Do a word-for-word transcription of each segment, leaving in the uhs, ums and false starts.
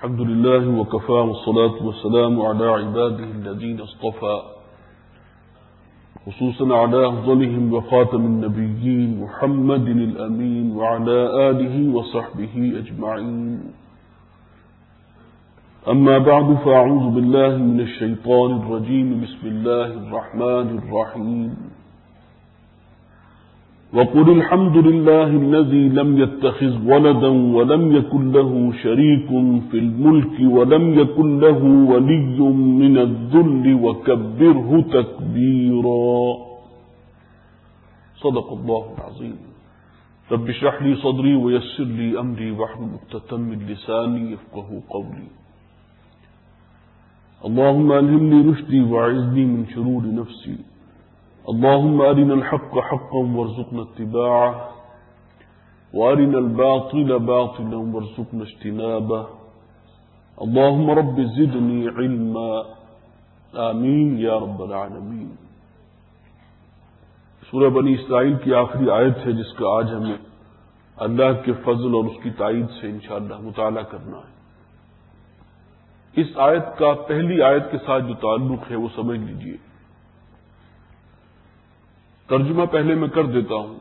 الحمد لله وكفى والصلاة والسلام على عباده الذين اصطفى خصوصا على أفضلهم وخاتم النبيين محمد الأمين وعلى آله وصحبه أجمعين. أما بعد فأعوذ بالله من الشيطان الرجيم. بسم الله الرحمن الرحيم. وقل الحمد لله الذي لم يتخذ ولدا ولم يكن له شريك في الملك ولم يكن له ولي من الذل وكبره تكبيرا. صدق الله العظيم. رب اشرح لي صدري ويسر لي أمري واحلل عقدة من لساني يفقهوا قولي. اللهم ألهمني رشدي وأعذني من شرور نفسي. اللهم أرنا الحق حقا وارزقنا اتباعه وأرنا الباطل باطلا وارزقنا اجتنابه. اللهم رب زدني علما. آمین یا رب العالمین. سورہ بنی اسرائیل کی آخری آیت ہے جس کا آج ہمیں اللہ کے فضل اور اس کی تائید سے انشاءاللہ مطالعہ کرنا ہے. اس آیت کا پہلی آیت کے ساتھ جو تعلق ہے وہ سمجھ لیجئے. ترجمہ پہلے میں کر دیتا ہوں.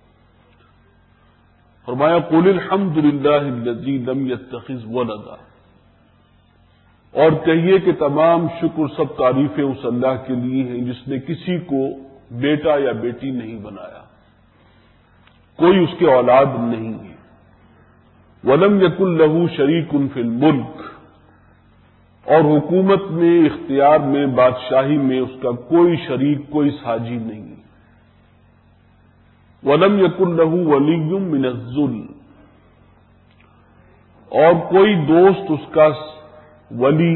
فرمایا قل الحمد للہ الذی لم یتخذ ولدا، اور کہیے کہ تمام شکر سب تعریفیں اس اللہ کے لیے ہیں جس نے کسی کو بیٹا یا بیٹی نہیں بنایا، کوئی اس کے اولاد نہیں ہے. ولم یکن لہ شریک فی الملک، اور حکومت میں، اختیار میں، بادشاہی میں اس کا کوئی شریک، کوئی ساجی نہیں. وَلَمْ يَكُنْ لَهُ وَلِيٌّ مِّنَ الذُّلِّ، اور کوئی دوست اس کا ولی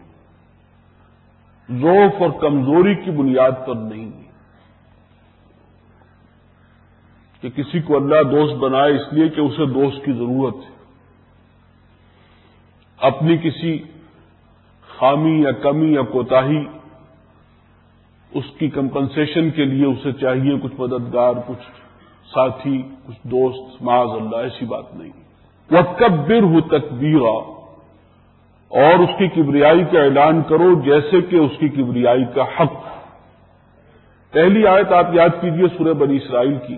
ضعف اور کمزوری کی بنیاد پر نہیں ہے کہ کسی کو اللہ دوست بنائے اس لیے کہ اسے دوست کی ضرورت ہے. اپنی کسی خامی یا کمی یا کوتاہی اس کی کمپنسیشن کے لیے اسے چاہیے کچھ مددگار، کچھ ساتھی، کچھ دوست. معاذ اللہ، ایسی بات نہیں. وَكَبِّرْهُ تَكْبِيرًا، اور اس کی کبریائی کا اعلان کرو جیسے کہ اس کی کبریائی کا حق. پہلی آیت آپ یاد کیجئے سورہ بنی اسرائیل کی.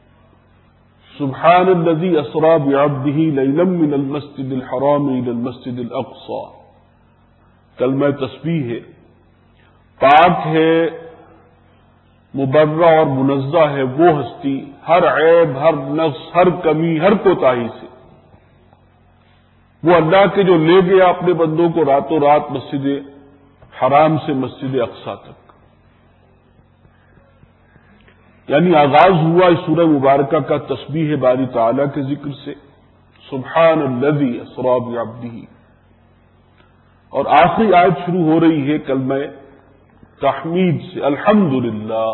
سبحان الذی اسری بعبدہ لیلا من المسجد الحرام الی المسجد الاقصی. کلمہ تسبیح ہے. پاک ہے، مبرہ اور منزہ ہے وہ ہستی ہر عیب، ہر نقص، ہر کمی، ہر کوتاہی سے، وہ اللہ کے جو لے گیا اپنے بندوں کو راتوں رات مسجد حرام سے مسجد اقصی تک. یعنی آغاز ہوا اس سورہ مبارکہ کا تسبیح باری تعالیٰ کے ذکر سے، سبحان الذی اسری بعبدہ، اور آخری آیت شروع ہو رہی ہے کلمہ تحمید سے، الحمدللہ.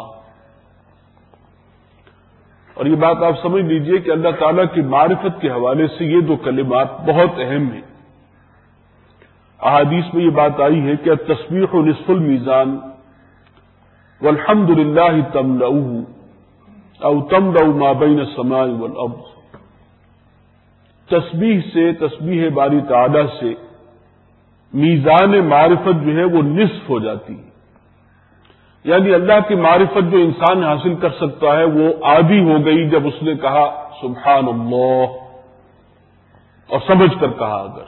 اور یہ بات آپ سمجھ لیجئے کہ اللہ تعالیٰ کی معرفت کے حوالے سے یہ دو کلمات بہت اہم ہیں. احادیث میں یہ بات آئی ہے کہ التسبیح نصف المیزان والحمدللہ تملؤہ او تملؤ ما بین السماء والارض. تسبیح سے، تسبیح باری تعالیٰ سے میزان معرفت جو ہے وہ نصف ہو جاتی ہے. یعنی اللہ کی معرفت جو انسان حاصل کر سکتا ہے وہ آدھی ہو گئی جب اس نے کہا سبحان اللہ، اور سمجھ کر کہا. اگر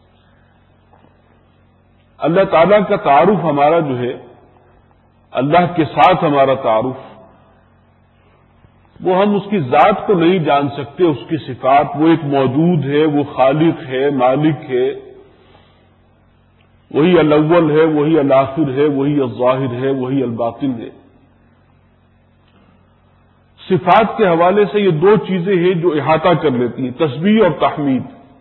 اللہ تعالیٰ کا تعارف ہمارا جو ہے، اللہ کے ساتھ ہمارا تعارف، وہ ہم اس کی ذات کو نہیں جان سکتے، اس کی صفات. وہ ایک موجود ہے، وہ خالق ہے، مالک ہے، وہی الاول ہے، وہی الآخر ہے، وہی الظاہر ہے، وہی الباطن ہے. صفات کے حوالے سے یہ دو چیزیں ہیں جو احاطہ کر لیتی ہیں، تسبیح اور تحمید.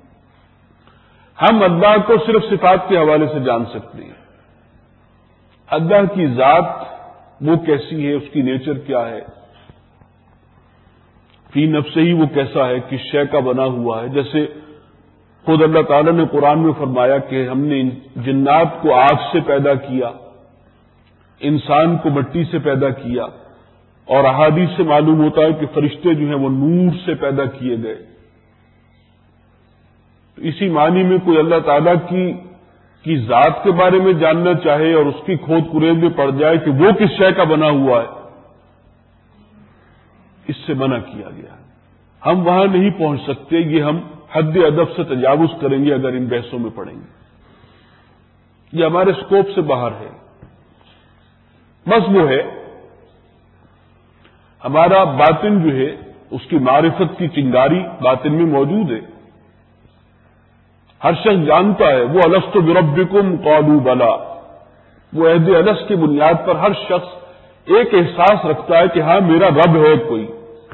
ہم اللہ کو صرف صفات کے حوالے سے جان سکتے ہیں. اللہ کی ذات وہ کیسی ہے، اس کی نیچر کیا ہے، فی نفسہ ہی وہ کیسا ہے، کس شے کا بنا ہوا ہے. جیسے خود اللہ تعالیٰ نے قرآن میں فرمایا کہ ہم نے جنات کو آگ سے پیدا کیا، انسان کو مٹی سے پیدا کیا، اور احادیث سے معلوم ہوتا ہے کہ فرشتے جو ہیں وہ نور سے پیدا کیے گئے. تو اسی معنی میں کوئی اللہ تعالیٰ کی کی ذات کے بارے میں جاننا چاہے اور اس کی کھود کرید میں پڑ جائے کہ وہ کس شے کا بنا ہوا ہے، اس سے منع کیا گیا ہے۔ ہم وہاں نہیں پہنچ سکتے، یہ ہم حد ادب سے تجاوز کریں گے اگر ان بحثوں میں پڑیں گے، یہ ہمارے اسکوپ سے باہر ہے۔ بس وہ ہے ہمارا باطن جو ہے، اس کی معرفت کی چنگاری باطن میں موجود ہے۔ ہر شخص جانتا ہے، وہ الست بربکم قالوا بلا، وہ عہد الست کی بنیاد پر ہر شخص ایک احساس رکھتا ہے کہ ہاں میرا رب ہے کوئی۔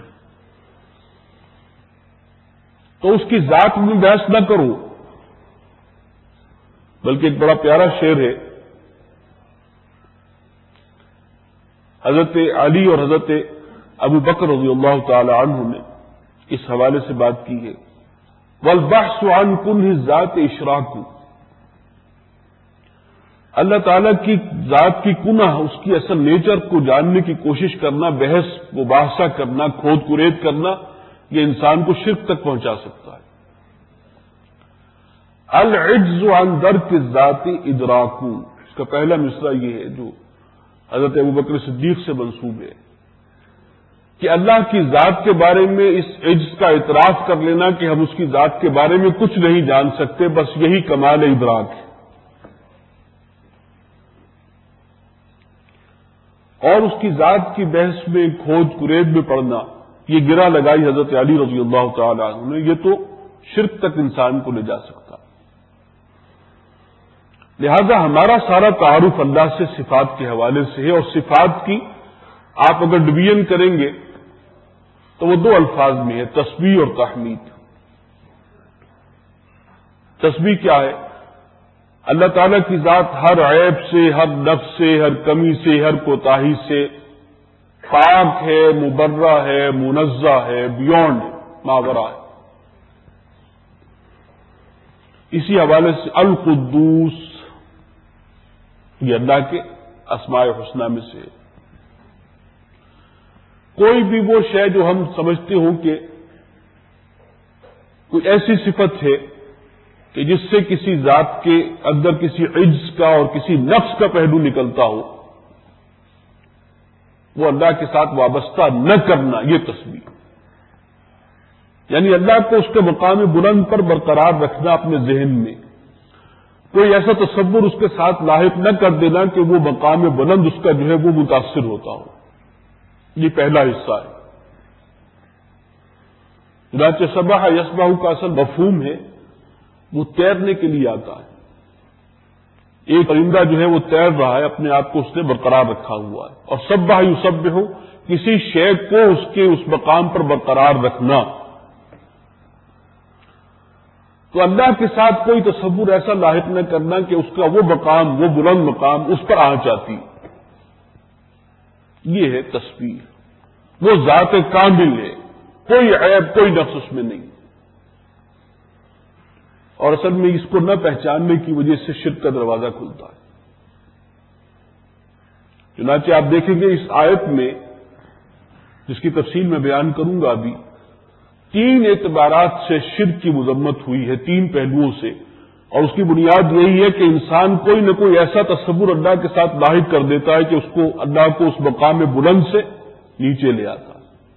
تو اس کی ذات میں بحث نہ کرو، بلکہ ایک بڑا پیارا شعر ہے حضرت علی اور حضرت ابو بکر رضی اللہ تعالی عنہ نے اس حوالے سے بات کی ہے، والبحث عن كنه ذات اشراق، اللہ تعالیٰ کی ذات کی کنہ، اس کی اصل نیچر کو جاننے کی کوشش کرنا، بحث مباحثہ کرنا، کھود کرید کرنا، یہ انسان کو شرک تک پہنچا سکتا ہے۔ العجز عن درک الذات ادراک، اس کا پہلا مصرع یہ ہے جو حضرت ابوبکر صدیق سے منسوب ہے کہ اللہ کی ذات کے بارے میں اس عجز کا اعتراف کر لینا کہ ہم اس کی ذات کے بارے میں کچھ نہیں جان سکتے، بس یہی کمال ادراک ہے۔ اور اس کی ذات کی بحث میں کھود کرید میں پڑنا، یہ گرہ لگائی حضرت علی رضی اللہ تعالی عنہ نے، یہ تو شرک تک انسان کو لے جا سکتا۔ لہذا ہمارا سارا تعارف اللہ سے صفات کے حوالے سے ہے، اور صفات کی آپ اگر ڈویژن کریں گے تو وہ دو الفاظ میں ہے، تسبیح اور تحمید۔ تسبیح کیا ہے؟ اللہ تعالیٰ کی ذات ہر عیب سے، ہر نقص سے، ہر کمی سے، ہر کوتاہی سے پاک ہے، مبرہ ہے، منزہ ہے، بیونڈ ماورا ہے۔ اسی حوالے سے القدوس، یہ اللہ کے اسماء حسنہ میں سے ہے۔ کوئی بھی وہ شے جو ہم سمجھتے ہوں کہ کوئی ایسی صفت ہے کہ جس سے کسی ذات کے اندر کسی عجز کا اور کسی نقص کا پہلو نکلتا ہو، وہ اللہ کے ساتھ وابستہ نہ کرنا، یہ تسبیح۔ یعنی اللہ کو اس کے مقام بلند پر برقرار رکھنا اپنے ذہن میں، کوئی ایسا تصور اس کے ساتھ لاحق نہ کر دینا کہ وہ مقام بلند اس کا جو ہے وہ متاثر ہوتا ہو، یہ پہلا حصہ ہے۔ چنانچہ سبح یسبح کا اصل مفہوم ہے وہ تیرنے کے لیے آتا ہے۔ ایک پرندہ جو ہے وہ تیر رہا ہے، اپنے آپ کو اس نے برقرار رکھا ہوا ہے، اور سبح یسبح کسی شے کو اس کے اس مقام پر برقرار رکھنا۔ تو اللہ کے ساتھ کوئی تصور ایسا لاحق نہ کرنا کہ اس کا وہ مقام، وہ بلند مقام اس پر آ جاتی، یہ ہے تسبیح۔ وہ ذات کامل ہے، کوئی عیب کوئی نقص اس میں نہیں، اور اصل میں اس کو نہ پہچاننے کی وجہ سے شرک کا دروازہ کھلتا ہے۔ چنانچہ آپ دیکھیں گے اس آیت میں، جس کی تفصیل میں بیان کروں گا ابھی، تین اعتبارات سے شرک کی مذمت ہوئی ہے، تین پہلوؤں سے، اور اس کی بنیاد یہی ہے کہ انسان کوئی نہ کوئی ایسا تصور اللہ کے ساتھ لاحق کر دیتا ہے کہ اس کو اللہ کو اس مقام بلند سے نیچے لے آتا ہے۔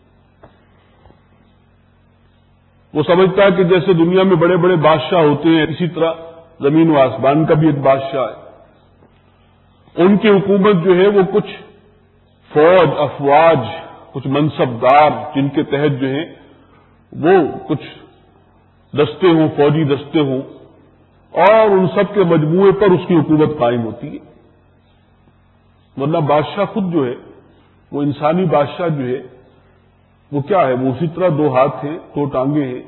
وہ سمجھتا ہے کہ جیسے دنیا میں بڑے بڑے بادشاہ ہوتے ہیں، اسی طرح زمین و آسمان کا بھی ایک بادشاہ ہے۔ ان کی حکومت جو ہے وہ کچھ فوج، افواج، کچھ منصبدار جن کے تحت جو ہیں وہ کچھ دستے ہوں، فوجی دستے ہوں، اور ان سب کے مجموعے پر اس کی حکومت قائم ہوتی ہے۔ ورنہ بادشاہ خود جو ہے وہ انسانی بادشاہ جو ہے وہ کیا ہے؟ وہ اسی طرح دو ہاتھ ہیں، دو ٹانگیں ہیں۔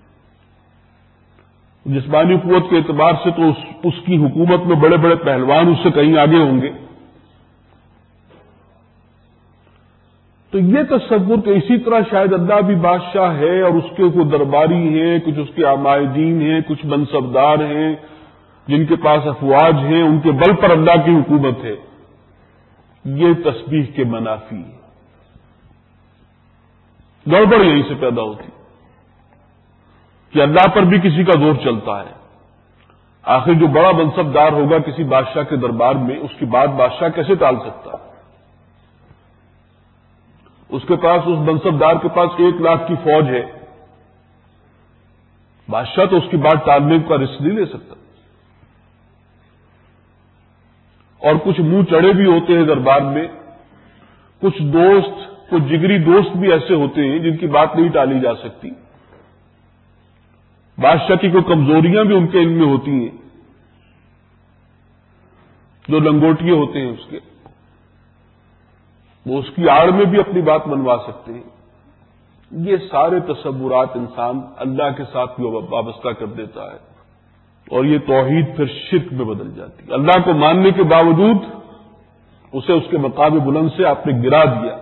جسمانی قوت کے اعتبار سے تو اس, اس کی حکومت میں بڑے بڑے پہلوان اس سے کہیں آگے ہوں گے۔ تو یہ تصور کہ اسی طرح شاید اللہ بھی بادشاہ ہے اور اس کے کوئی درباری ہیں، کچھ اس کے عمائدین ہیں، کچھ منصبدار ہیں جن کے پاس افواج ہیں، ان کے بل پر اللہ کی حکومت ہے، یہ تسبیح کے منافی ہے۔ گڑبڑ یہیں سے پیدا ہوتی۔ کہ اللہ پر بھی کسی کا زور چلتا ہے. آخر جو بڑا منصبدار ہوگا کسی بادشاہ کے دربار میں، اس کی بات بادشاہ کیسے ٹال سکتا ہے؟ اس کے پاس، اس منصبدار کے پاس ایک لاکھ کی فوج ہے، بادشاہ تو اس کی بات ٹالنے کا رسک نہیں لے سکتا. اور کچھ منہ چڑھے بھی ہوتے ہیں دربار میں، کچھ دوست، کچھ جگری دوست بھی ایسے ہوتے ہیں جن کی بات نہیں ٹالی جا سکتی. بادشاہ کی کوئی کمزوریاں بھی ان کے علم میں ہوتی ہیں، جو لنگوٹیے ہوتے ہیں اس کے، وہ اس کی آڑ میں بھی اپنی بات منوا سکتے ہیں. یہ سارے تصورات انسان اللہ کے ساتھ بھی وابستہ کر دیتا ہے، اور یہ توحید پھر شرک میں بدل جاتی ہے. اللہ کو ماننے کے باوجود اسے اس کے مقام بلند سے آپ نے گرا دیا.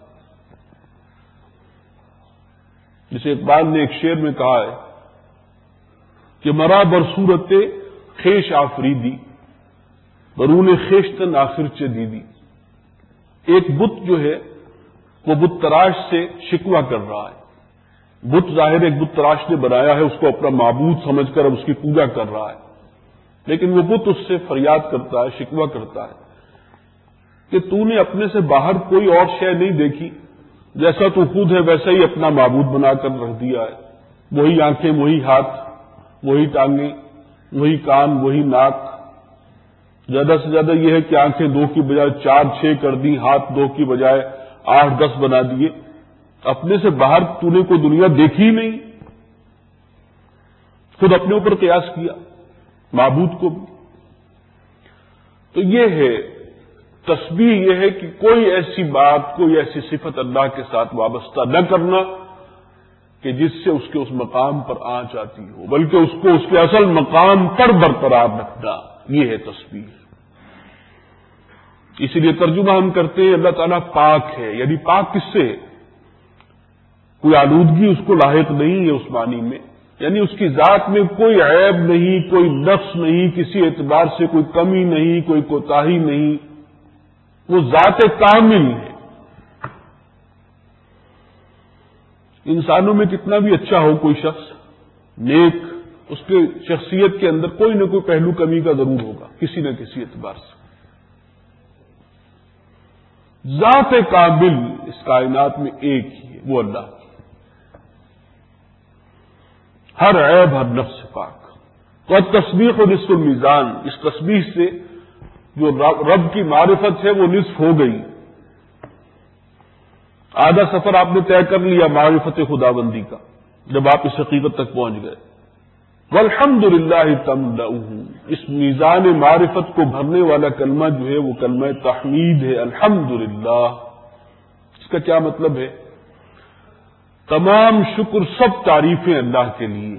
جسے اقبال نے ایک شعر میں کہا ہے کہ مرا برصورت خیش آفریدی برون خیشتن آخر چے دیدی. ایک بت جو ہے وہ بت تراش سے شکوہ کر رہا ہے. بت ظاہر ایک بت تراش نے بنایا ہے، اس کو اپنا معبود سمجھ کر اب اس کی پوجا کر رہا ہے، لیکن وہ بت اس سے فریاد کرتا ہے، شکوہ کرتا ہے کہ تو نے اپنے سے باہر کوئی اور شے نہیں دیکھی، جیسا تو خود ہے ویسا ہی اپنا معبود بنا کر رکھ دیا ہے. وہی آنکھیں، وہی ہاتھ، وہی ٹانگیں، وہی کان، وہی ناک. زیادہ سے زیادہ یہ ہے کہ آنکھیں دو کی بجائے چار چھ کر دی، ہاتھ دو کی بجائے آٹھ دس بنا دیے. اپنے سے باہر تو نے کوئی دنیا دیکھی ہی نہیں. خود اپنے اوپر قیاس کیا، معبود کو بھی. تو یہ ہے تسبیح، یہ ہے کہ کوئی ایسی بات، کوئی ایسی صفت اللہ کے ساتھ وابستہ نہ کرنا کہ جس سے اس کے اس مقام پر آنچ آتی ہو، بلکہ اس کو اس کے اصل مقام پر برقرار رکھنا، یہ ہے تسبیح. اسی لیے ترجمہ ہم کرتے ہیں اللہ تعالیٰ پاک ہے، یعنی پاک کس سے ہے؟ کوئی آلودگی اس کو لاحق نہیں ہے اس معنی میں، یعنی اس کی ذات میں کوئی عیب نہیں، کوئی نقص نہیں، کسی اعتبار سے کوئی کمی نہیں، کوئی کوتاہی نہیں. وہ ذات کامل ہے. انسانوں میں کتنا بھی اچھا ہو کوئی شخص، نیک، اس کے شخصیت کے اندر کوئی نہ کوئی پہلو کمی کا ضرور ہوگا کسی نہ کسی اعتبار سے. ذات کامل اس کائنات میں ایک ہی ہے، وہ اللہ کی. ہر عیب، ہر نفس سے پاک. تو تسبیح و نصف المیزان، اس تسبیح سے جو رب کی معرفت ہے وہ نصف ہو گئی. آدھا سفر آپ نے طے کر لیا معرفت خدا بندی کا جب آپ اس حقیقت تک پہنچ گئے. والحمد للہ تملؤہ، اس میزان معرفت کو بھرنے والا کلمہ جو ہے وہ کلمہ تحمید ہے. الحمد للہ، اس کا کیا مطلب ہے؟ تمام شکر، سب تعریفیں اللہ کے لیے،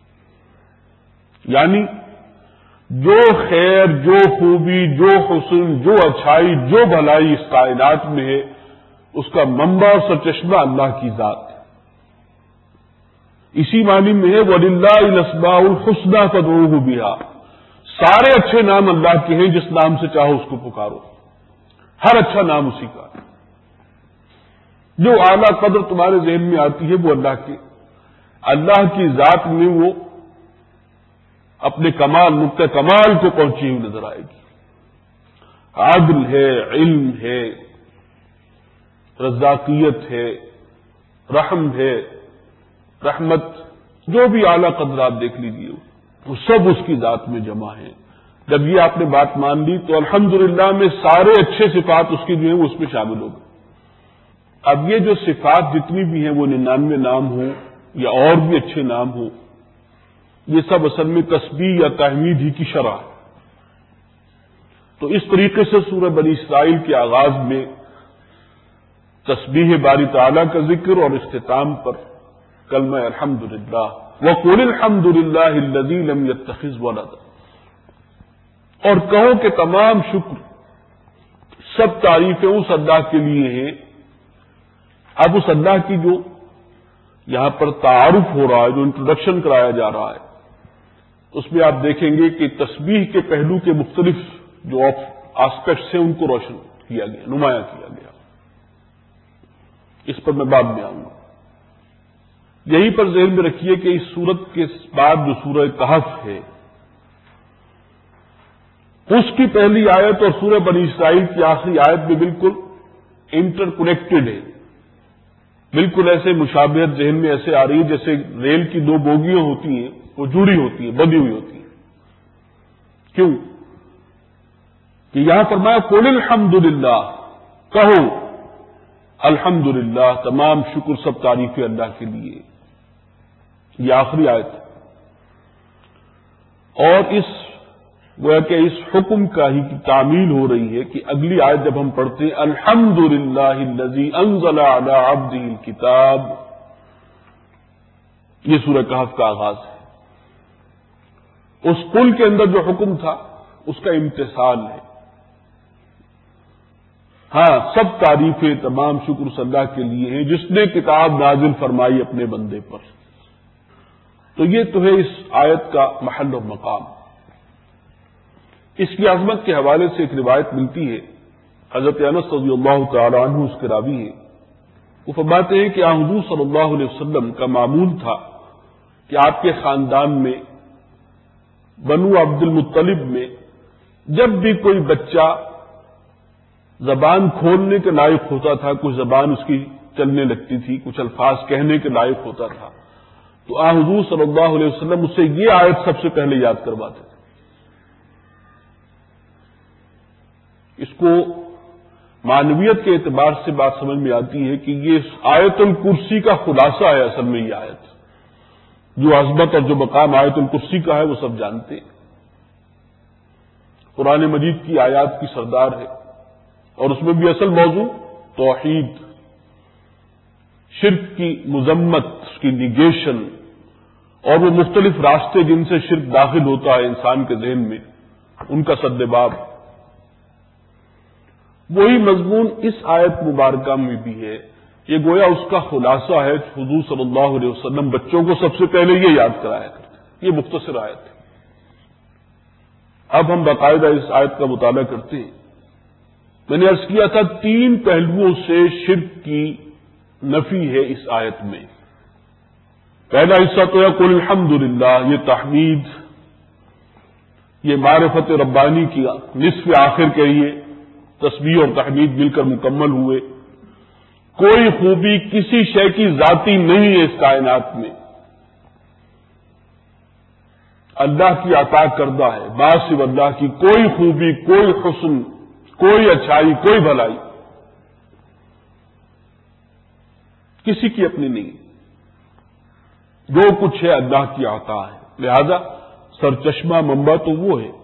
یعنی جو خیر، جو خوبی، جو حسن، جو اچھائی، جو بھلائی اس کائنات میں ہے، اس کا منبع اور سرچشمہ اللہ کی ذات ہے. اسی معنی میں ہے وَلِلَّهِ الْأَسْمَاءُ الْحُسْنَىٰ فَادْعُوهُ بِهَا، سارے اچھے نام اللہ کے ہیں، جس نام سے چاہو اس کو پکارو. ہر اچھا نام اسی کا ہے. جو اعلیٰ قدر تمہارے ذہن میں آتی ہے وہ اللہ کے، اللہ کی ذات میں وہ اپنے کمال، نقطہ کمال کو پہنچی ہوئی نظر آئے گی. عدل ہے، علم ہے، رزاقیت ہے، رحم ہے، رحمت، جو بھی اعلیٰ قدرات دیکھ لیجیے وہ سب اس کی ذات میں جمع ہیں. جب یہ آپ نے بات مان لی تو الحمدللہ میں سارے اچھے صفات اس کی جو ہیں وہ اس میں شامل ہو گئے. اب یہ جو صفات جتنی بھی ہیں وہ ننانوے نام ہوں یا اور بھی اچھے نام ہوں، یہ سب اصل میں تسبیح یا تحمید ہی کی شرح ہے. تو اس طریقے سے سورہ بنی اسرائیل کے آغاز میں تسبیح باری تعالیٰ کا ذکر اور اختتام پر کلمہ الحمدللہ وَقُلِ الْحَمْدُ لِلَّهِ الَّذِي لَمْ يَتَّخِذْ وَلَدًا، اور کہو کہ تمام شکر، سب تعریفیں اس اللہ کے لیے ہیں. اب اس اللہ کی جو یہاں پر تعارف ہو رہا ہے، جو انٹروڈکشن کرایا جا رہا ہے، اس میں آپ دیکھیں گے کہ تسبیح کے پہلو کے مختلف جو آسپیکٹس ہیں ان کو روشن کیا گیا، نمایاں کیا گیا. اس پر میں بعد میں آؤں گا. یہیں پر ذہن میں رکھیے کہ اس سورت کے بعد جو سورہ کہف ہے اس کی پہلی آیت اور سورہ بنی اسرائیل کی آخری آیت بھی بالکل انٹر کنیکٹڈ ہے، بالکل ایسے مشابہت ذہن میں ایسے آ رہی ہے جیسے ریل کی دو بوگیاں ہوتی ہیں وہ جڑی ہوتی ہیں، بندھی ہوئی ہوتی ہیں۔ کیوں کہ یہاں فرمایا قل الحمدللہ، کہو الحمدللہ، تمام شکر سب تعریفیں اللہ کے لیے، یہ آخری آیت ہے۔ اور اس گویا کہ اس حکم کا ہی تعمیل ہو رہی ہے کہ اگلی آیت جب ہم پڑھتے ہیں الحمدللہ الذی انزل علی عبدہ الکتاب، یہ سورہ کہف کا آغاز ہے۔ اس قل کے اندر جو حکم تھا اس کا امتثال ہے۔ ہاں، سب تعریفیں تمام شکر صلی اللہ کے لیے ہیں جس نے کتاب نازل فرمائی اپنے بندے پر۔ تو یہ تو ہے اس آیت کا محل و مقام۔ اس کی عظمت کے حوالے سے ایک روایت ملتی ہے، حضرت انس رضی اللہ تعالی عنہ اس کے راوی ہیں، وہ فرماتے ہیں کہ حضور صلی اللہ علیہ وسلم کا معمول تھا کہ آپ کے خاندان میں بنو عبد المطلب میں جب بھی کوئی بچہ زبان کھولنے کے لائق ہوتا تھا، کچھ زبان اس کی چلنے لگتی تھی، کچھ الفاظ کہنے کے لائق ہوتا تھا، تو آ حضور صلی اللہ علیہ وسلم اسے یہ آیت سب سے پہلے یاد کرواتے تھے۔ اس کو معنویت کے اعتبار سے بات سمجھ میں آتی ہے کہ یہ آیت الکرسی کا خلاصہ ہے اصل میں یہ آیت۔ جو عظمت اور جو مقام آیت الکرسی کا ہے وہ سب جانتے ہیں، قرآن مجید کی آیات کی سردار ہے، اور اس میں بھی اصل موضوع توحید، شرک کی مذمت، اس کی نیگیشن، اور وہ مختلف راستے جن سے شرک داخل ہوتا ہے انسان کے ذہن میں، ان کا سدباب۔ وہی مضمون اس آیت مبارکہ میں بھی ہے، یہ گویا اس کا خلاصہ ہے۔ حضور صلی اللہ علیہ وسلم بچوں کو سب سے پہلے یہ یاد کرایا کرتے، یہ مختصر آیت ہے۔ اب ہم باقاعدہ اس آیت کا مطالعہ کرتے ہیں۔ میں نے عرض کیا تھا تین پہلوؤں سے شرک کی نفی ہے اس آیت میں۔ پہلا حصہ تو ہے قل الحمدللہ، یہ تحمید، یہ معرفت ربانی کی نصف آخر کے لیے تسبیح اور تحمید مل کر مکمل ہوئے۔ کوئی خوبی کسی شے کی ذاتی نہیں ہے اس کائنات میں، اللہ کی عطا کردہ ہے، باسو اللہ کی کوئی خوبی، کوئی حسن، کوئی اچھائی، کوئی بھلائی کسی کی اپنی نہیں، جو کچھ ہے اللہ کی عطا ہے، لہذا سرچشمہ منبع تو وہ ہے۔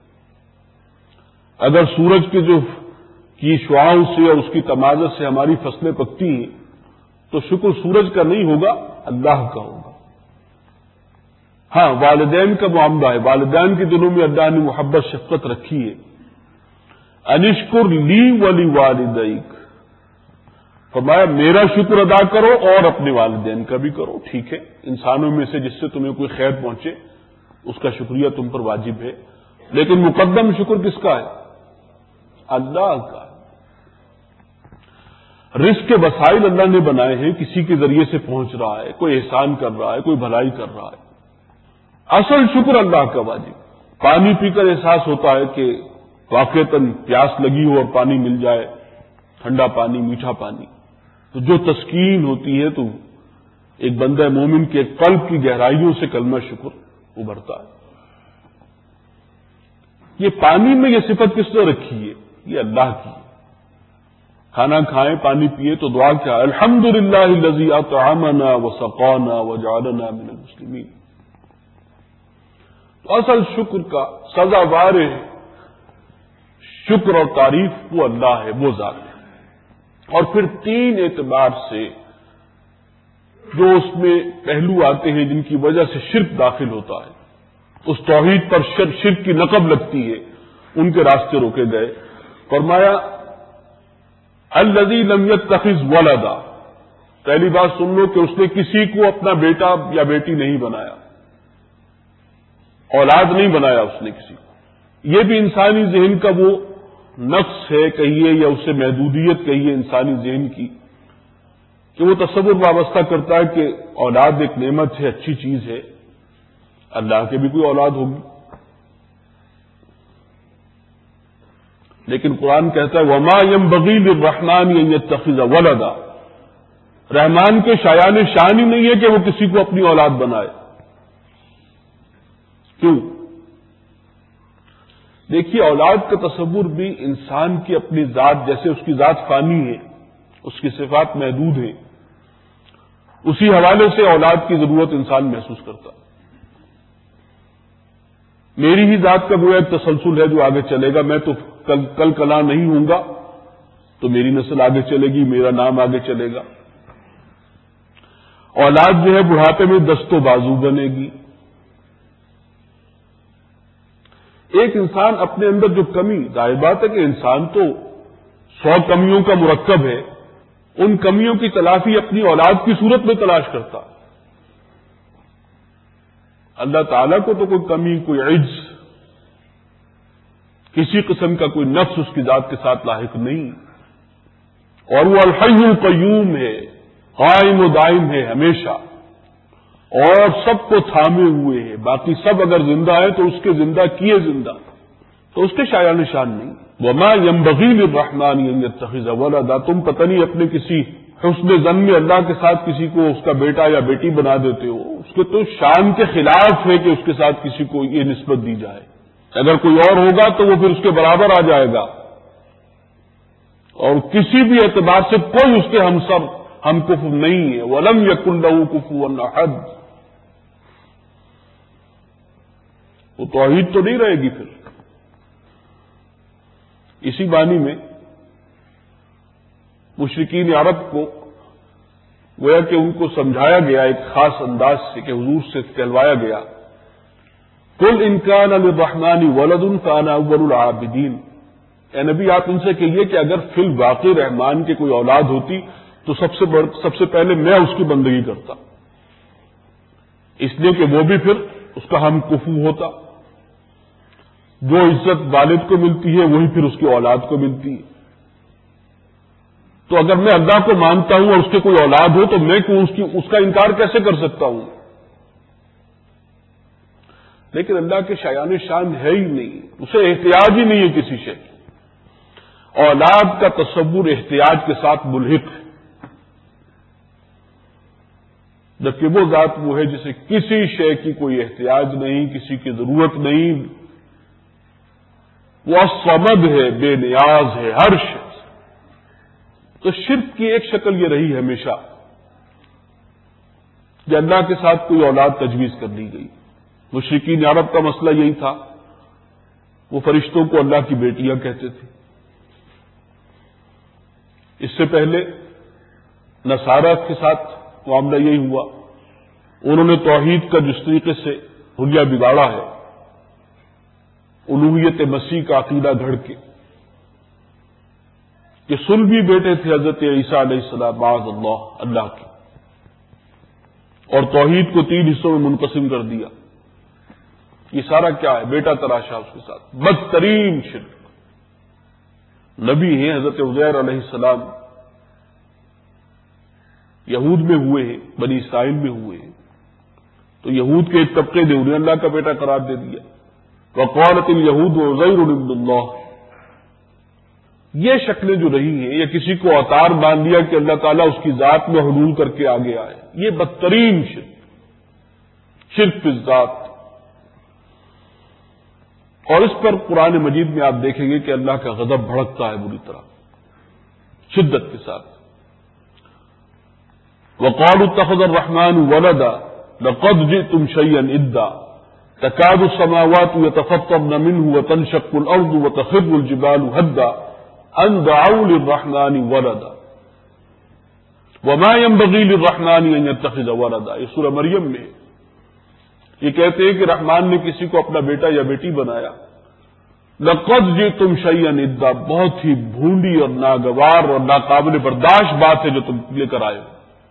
اگر سورج کے جو کی شعاؤں سے اور اس کی تمازت سے ہماری فصلیں پکتی ہیں تو شکر سورج کا نہیں ہوگا، اللہ کا ہوگا۔ ہاں، والدین کا معاملہ ہے، والدین کے دلوں میں اللہ نے محبت شفقت رکھی ہے۔ انشکر لی ولی والدیک، فرمایا میرا شکر ادا کرو اور اپنے والدین کا بھی کرو۔ ٹھیک ہے، انسانوں میں سے جس سے تمہیں کوئی خیر پہنچے اس کا شکریہ تم پر واجب ہے، لیکن مقدم شکر کس کا ہے؟ اللہ کا۔ رزق کے وسائل اللہ نے بنائے ہیں، کسی کے ذریعے سے پہنچ رہا ہے، کوئی احسان کر رہا ہے، کوئی بھلائی کر رہا ہے، اصل شکر اللہ کا واجب۔ پانی پی کر احساس ہوتا ہے کہ واقعتاً پیاس لگی ہو اور پانی مل جائے، ٹھنڈا پانی، میٹھا پانی، تو جو تسکین ہوتی ہے تو ایک بندہ مومن کے قلب کی گہرائیوں سے کلمہ شکر ابھرتا ہے۔ یہ پانی میں یہ صفت کس نے رکھی ہے؟ یہ اللہ کی ہے۔ کھانا کھائیں، پانی پیئے تو دعا کیا؟ الحمدللہ الذی اطعمنا وسقانا وجعلنا من المسلمین۔ تو اصل شکر کا سزاوار ہے، شکر اور تعریف وہ اللہ ہے، وہ ذات ہے۔ اور پھر تین اعتبار سے جو اس میں پہلو آتے ہیں جن کی وجہ سے شرک داخل ہوتا ہے، اس توحید پر شرک کی نقب لگتی ہے، ان کے راستے روکے گئے۔ فرمایا الذی لم یتخذ ولدا، پہلی بات سن لو کہ اس نے کسی کو اپنا بیٹا یا بیٹی نہیں بنایا، اولاد نہیں بنایا اس نے کسی کو۔ یہ بھی انسانی ذہن کا وہ نقص ہے کہیے، یا اسے محدودیت کہیے انسانی ذہن کی، کہ وہ تصور وابستہ کرتا ہے کہ اولاد ایک نعمت ہے، اچھی چیز ہے، اللہ کے بھی کوئی اولاد ہوگی. لیکن قرآن کہتا ہے وما ينبغي للرحمن ان يتخذ ولدا، رحمان کے شایان شان ہی نہیں ہے کہ وہ کسی کو اپنی اولاد بنائے. کیوں؟ دیکھیے اولاد کا تصور بھی انسان کی اپنی ذات، جیسے اس کی ذات فانی ہے، اس کی صفات محدود ہیں، اسی حوالے سے اولاد کی ضرورت انسان محسوس کرتا. میری ہی ذات کا گویا ایک تسلسل ہے جو آگے چلے گا. میں تو کل کل کلا نہیں ہوں گا تو میری نسل آگے چلے گی، میرا نام آگے چلے گا. اولاد جو ہے بڑھاپے میں دست و بازو بنے گی. ایک انسان اپنے اندر جو کمی، ظاہر بات ہے کہ انسان تو سو کمیوں کا مرکب ہے، ان کمیوں کی تلافی اپنی اولاد کی صورت میں تلاش کرتا. اللہ تعالیٰ کو تو کوئی کمی، کوئی عجز، کسی قسم کا کوئی نقص اس کی ذات کے ساتھ لاحق نہیں. اور وہ الحی القیوم ہے، قائم و دائم ہے ہمیشہ، اور سب کو تھامے ہوئے ہے. باقی سب اگر زندہ ہے تو اس کے زندہ کیے زندہ، تو اس کے شایان نشان نہیں. وما ينبغي للرحمن ان يتخذ ولدا، تم پتہ نہیں اپنے کسی حسن ظن میں اللہ کے ساتھ کسی کو اس کا بیٹا یا بیٹی بنا دیتے ہو. اس کے تو شان کے خلاف ہے کہ اس کے ساتھ کسی کو یہ نسبت دی جائے. اگر کوئی اور ہوگا تو وہ پھر اس کے برابر آ جائے گا، اور کسی بھی اعتبار سے کوئی اس کے ہمسر ہم کفو نہیں ہے. وَلَمْ يَكُنْ لَهُ كُفُوًا أَحَدٌ، وہ توحید تو نہیں رہے گی. پھر اسی بانی میں مشرکین عرب کو گویا کہ ان کو سمجھایا گیا ایک خاص انداز سے، کہ حضور سے کہلوایا گیا قُلْ إِنْ كَانَ لِلرَّحْمَنِ وَلَدٌ فَأَنَا أَوَّلُ الْعَابِدِينَ، اے نبی آپ ان سے کہیے کہ اگر فی الواقع رحمان کی کوئی اولاد ہوتی تو سب سے بڑھ سب سے پہلے میں اس کی بندگی کرتا، اس لیے کہ وہ بھی پھر اس کا ہم کفو ہوتا. جو عزت والد کو ملتی ہے وہی پھر اس کی اولاد کو ملتی ہے. تو اگر میں اللہ کو مانتا ہوں اور اس کے کوئی اولاد ہو تو میں کیوں اس کی اس کا انکار کیسے کر سکتا ہوں؟ لیکن اللہ کے شایان شان ہے ہی نہیں، اسے احتیاج ہی نہیں ہے کسی شے کی. اولاد کا تصور احتیاج کے ساتھ ملحق ہے، جبکہ وہ ذات وہ ہے جسے کسی شے کی کوئی احتیاج نہیں، کسی کی ضرورت نہیں. وہ الصمد ہے، بے نیاز ہے ہر شے. تو شرک کی ایک شکل یہ رہی ہمیشہ کہ اللہ کے ساتھ کوئی اولاد تجویز کر لی گئی. مشرکین عرب کا مسئلہ یہی تھا، وہ فرشتوں کو اللہ کی بیٹیاں کہتے تھے. اس سے پہلے نصارہ کے ساتھ معاملہ یہی ہوا. انہوں نے توحید کا جس طریقے سے حلیہ بگاڑا ہے، الوہیت مسیح کا عقیدہ گھڑ کے، کہ صلبی بیٹے تھے حضرت عیسیٰ علیہ السلام معاذ اللہ اللہ کے، اور توحید کو تین حصوں میں منقسم کر دیا. یہ سارا کیا ہے؟ بیٹا تراشا اس کے ساتھ، بدترین شرک. نبی ہیں حضرت عزیر علیہ السلام، یہود میں ہوئے ہیں، بنی اسرائیل میں ہوئے ہیں، تو یہود کے ایک طبقے نے انہیں اللہ کا بیٹا قرار دے دیا. وقالت اليہود عزیر ابن اللہ. یہ شکلیں جو رہی ہیں، یا کسی کو اوتار مان دیا کہ اللہ تعالیٰ اس کی ذات میں حلول کر کے آگے آئے، یہ بدترین شرک، شرک فی الذات. اور اس پر قرآن مجید میں آپ دیکھیں گے کہ اللہ کا غضب بھڑکتا ہے بری طرح، شدت کے ساتھ. وقالوا اتخذ الرحمن ولدا لقد جئتم شيئا إدا تكاد السماوات يتفطرن منه وتنشق الأرض وتخر الجبال هدا أن دعوا للرحمن ولدا وما ينبغي للرحمن أن يتخذ ولدا. یہ سورہ مریم میں یہ کہتے ہیں کہ رحمان نے کسی کو اپنا بیٹا یا بیٹی بنایا. لقد جئتم شيئا إدا، بہت ہی بھونڈی اور ناگوار اور ناقابل برداشت بات ہے جو تم لے کر آئے ہو.